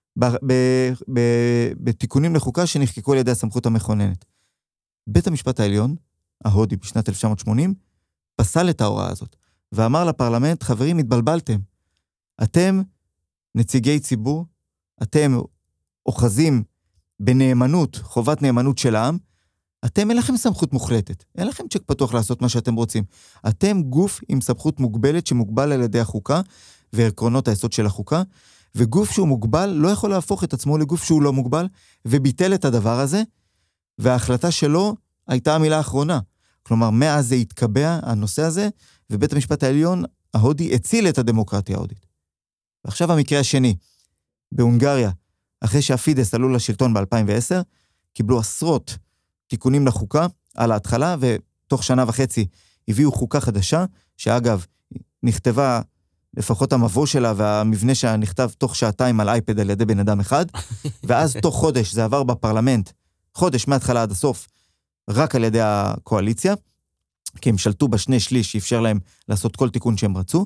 Speaker 4: בתיקונים לחוקה שנחקקו על ידי הסמכות המכוננת. בית המשפט העליון, ההודי בשנת אלף תשע מאות שמונים, פסל את ההוראה הזאת, ואמר לפרלמנט, חברים, התבלבלתם. אתם נציגי ציבור, אתם אוחזים בנאמנות, חובת נאמנות של העם, אתם אין לכם סמכות מוחלטת, אין לכם צ'ק פתוח לעשות מה שאתם רוצים. אתם גוף עם סמכות מוגבלת שמוגבל על ידי החוקה, ועקרונות היסוד של החוקה, וגוף שהוא מוגבל לא יכול להפוך את עצמו לגוף שהוא לא מוגבל, וביטל את הדבר הזה, וההחלטה שלו הייתה המילה האחרונה. כלומר, מאז זה התקבע הנושא הזה, ובית המשפט העליון ההודי הציל את הדמוקרטיה ההודית. ועכשיו המקרה השני, בהונגריה, אחרי שהפידס עלו לשלטון ב-אלפיים ועשר, קיבלו עשרות תיקונים לחוקה על ההתחלה, ותוך שנה וחצי הביאו חוקה חדשה, שאגב, נכתבה לפחות המבוא שלה, והמבנה שלה נכתב תוך שעתיים על אייפד על ידי בן אדם אחד, ואז תוך חודש זה עבר בפרלמנט, חודש מההתחלה עד הסוף, רק על ידי הקואליציה, כי הם שלטו בשני שליש שאפשר להם לעשות כל תיקון שהם רצו.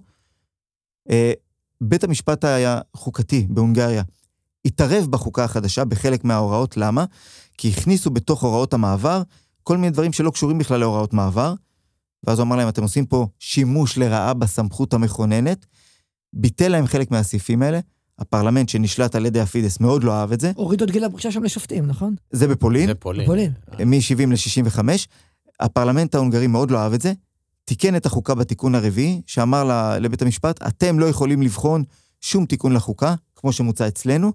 Speaker 4: בית המשפט החוקתי בהונגריה התערב בחוקה החדשה בחלק מההוראות, למה? כי הכניסו בתוך הוראות המעבר כל מיני דברים שלא קשורים בכלל להוראות מעבר, ואז הוא אמר להם, אתם עושים פה שימוש לרעה בסמכות המכוננת, ביטל להם חלק מהסעיפים האלה, הפרלמנט שנשלט על ידי הפידס מאוד לא אהב את זה.
Speaker 3: הורידו את גיל הפרישה שם לשופטים, נכון?
Speaker 4: זה בפולין.
Speaker 2: זה פולין.
Speaker 3: בפולין.
Speaker 4: מ-שבעים ל-שישים וחמש. הפרלמנט ההונגרי מאוד לא אהב את זה, תיקן את החוקה בתיקון הרביעי, שאמר לבית המשפט, אתם לא יכולים לבחון שום תיקון לחוקה, כמו שמוצע אצלנו.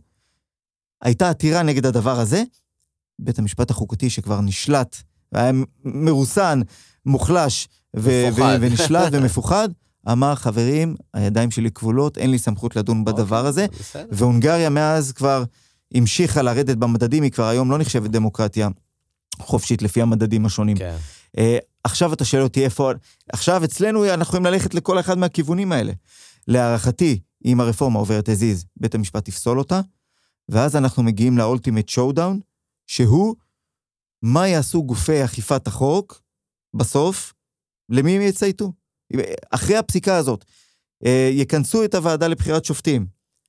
Speaker 4: הייתה עתירה נגד הדבר הזה, בית המשפט החוקתי שכבר נשלט, והיה מרוסן, מוחלש, ו- ו- ונשלט ומפוחד, אמר, חברים, הידיים שלי כבולות, אין לי סמכות לדון בדבר הזה, והונגריה מאז כבר המשיכה לרדת במדדים, היא כבר היום לא נחשבת דמוקרטיה חופשית לפי המדדים השונים. כן. Uh, עכשיו אתה שואל אותי איפה, עכשיו אצלנו אנחנו יכולים ללכת לכל אחד מהכיוונים האלה. להערכתי, אם הרפורמה עוברת הזיז, בית המשפט יפסול אותה, ואז אנחנו מגיעים לאולטימט שואודאון, שהוא מה יעשו גופי אכיפת החוק בסוף, למי הם יצייתו? אחרי הפסיקה הזאת, יכנסו את הוועדה לבחירת שופטים.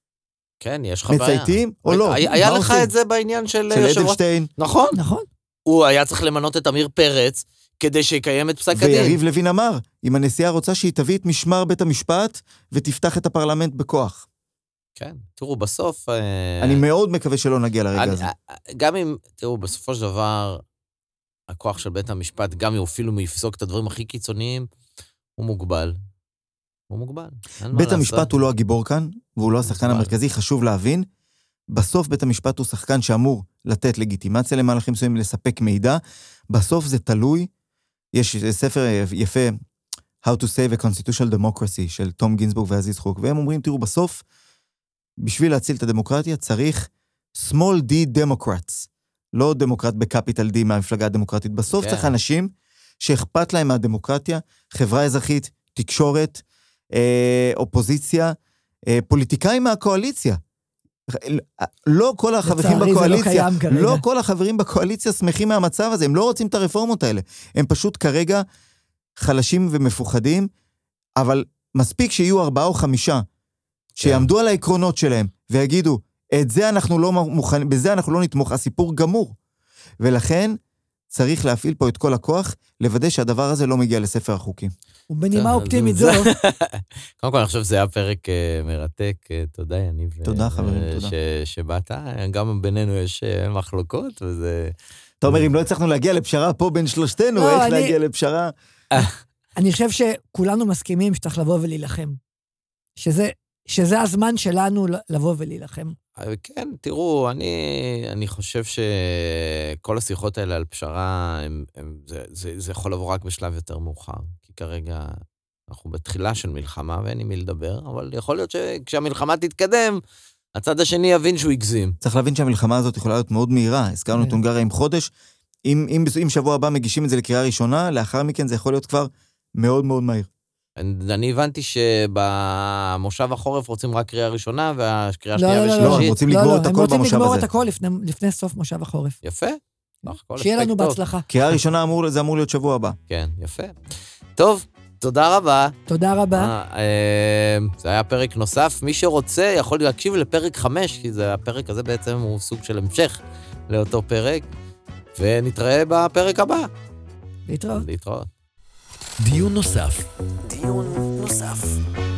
Speaker 2: כן, יש לך בעיה.
Speaker 4: מצייתים או לא?
Speaker 2: היה לך את זה בעניין של...
Speaker 4: של אדלשטיין.
Speaker 2: נכון.
Speaker 3: נכון.
Speaker 2: הוא היה צריך למנות את אמיר פרץ, כדי שיקיים את פסק הדין.
Speaker 4: ויריב לוין אמר, אם הנשיאה רוצה שהיא תביא את משמר בית המשפט, ותפתח את הפרלמנט בכוח.
Speaker 2: כן, תראו, בסוף...
Speaker 4: אני מאוד מקווה שלא נגיע לרגע הזה.
Speaker 2: גם אם, תראו, בסופו של דבר, הכוח של בית המשפט, גם אם אפילו מיפסוק את הדברים הכי קיצוניים, הוא מוגבל. הוא מוגבל.
Speaker 4: בית המשפט הוא לא הגיבור כאן, והוא לא השחקן המרכזי, חשוב להבין. בסוף בית המשפט הוא שחקן שאמור לתת לגיטימציה למהלכים מסוימים, לספק מידע. בסוף זה תלוי. יש ספר יפה, How to Save a Constitutional Democracy, של תום גינסבורג ועזיז חוק, והם אומרים, תראו, בסוף, בשביל להציל את הדמוקרטיה, צריך small d democrats, לא דמוקרט בקפיטל d מהמפלגה הדמוקרטית. בסוף yeah. צריך אנשים שאכפת להם מהדמוקרטיה, חברה אזרחית, תקשורת, אה, אופוזיציה, אה, פוליטיקאים מהקואליציה. לא כל החברים בקואליציה, לא, לא כל החברים בקואליציה שמחים מהמצב הזה, הם לא רוצים את הרפורמות האלה, הם פשוט כרגע חלשים ומפוחדים, אבל מספיק שיהיו ארבעה או חמישה, שיעמדו על העקרונות שלהם, ויגידו, את זה אנחנו לא מוכנים, בזה אנחנו לא נתמוך, הסיפור גמור. ולכן צריך להפעיל פה את כל הכוח, לוודא שהדבר הזה לא מגיע לספר החוקים.
Speaker 3: ובנימה אופטימית זו.
Speaker 2: קודם כל, אני חושב שזה היה פרק מרתק, תודה יניב.
Speaker 4: תודה חברים, תודה.
Speaker 2: שבאת, גם בינינו יש מחלוקות, וזה...
Speaker 4: אתה אומר, אם לא הצלחנו להגיע לפשרה פה בין שלושתנו, איך להגיע לפשרה?
Speaker 3: אני חושב שכולנו מסכימים שצריך לבוא ולהילחם. שזה, שזה הזמן שלנו לבוא ולהילחם.
Speaker 2: כן, תראו, אני, אני חושב שכל השיחות האלה על פשרה, הם, הם, זה, זה, זה יכול לבוא רק בשלב יותר מאוחר. כי כרגע אנחנו בתחילה של מלחמה ואין עם מי לדבר, אבל יכול להיות שכשהמלחמה תתקדם, הצד השני יבין שהוא יגזים.
Speaker 4: צריך להבין שהמלחמה הזאת יכולה להיות מאוד מהירה. הזכרנו את הונגריה עם חודש. אם, אם, אם שבוע הבא מגישים את זה לקריאה ראשונה, לאחר מכן זה יכול להיות כבר מאוד מאוד מהיר.
Speaker 2: אני הבנתי שבמושב החורף רוצים רק קריאה ראשונה, והקריאה השנייה ושלישית.
Speaker 4: לא, הם רוצים לגמור את הכל במושב הזה.
Speaker 3: הם רוצים לגמור את הכל לפני סוף מושב החורף.
Speaker 2: יפה.
Speaker 3: שיהיה לנו בהצלחה.
Speaker 4: קריאה ראשונה זה אמור להיות שבוע הבא.
Speaker 2: כן, יפה. טוב, תודה רבה.
Speaker 3: תודה רבה.
Speaker 2: זה היה פרק נוסף. מי שרוצה יכול להקשיב לפרק חמש, כי הפרק הזה בעצם הוא סוג של המשך לאותו פרק, ונתראה בפרק הבא.
Speaker 3: להתראות.
Speaker 2: להתראות.
Speaker 1: דיון נוסף. דיון נוסף.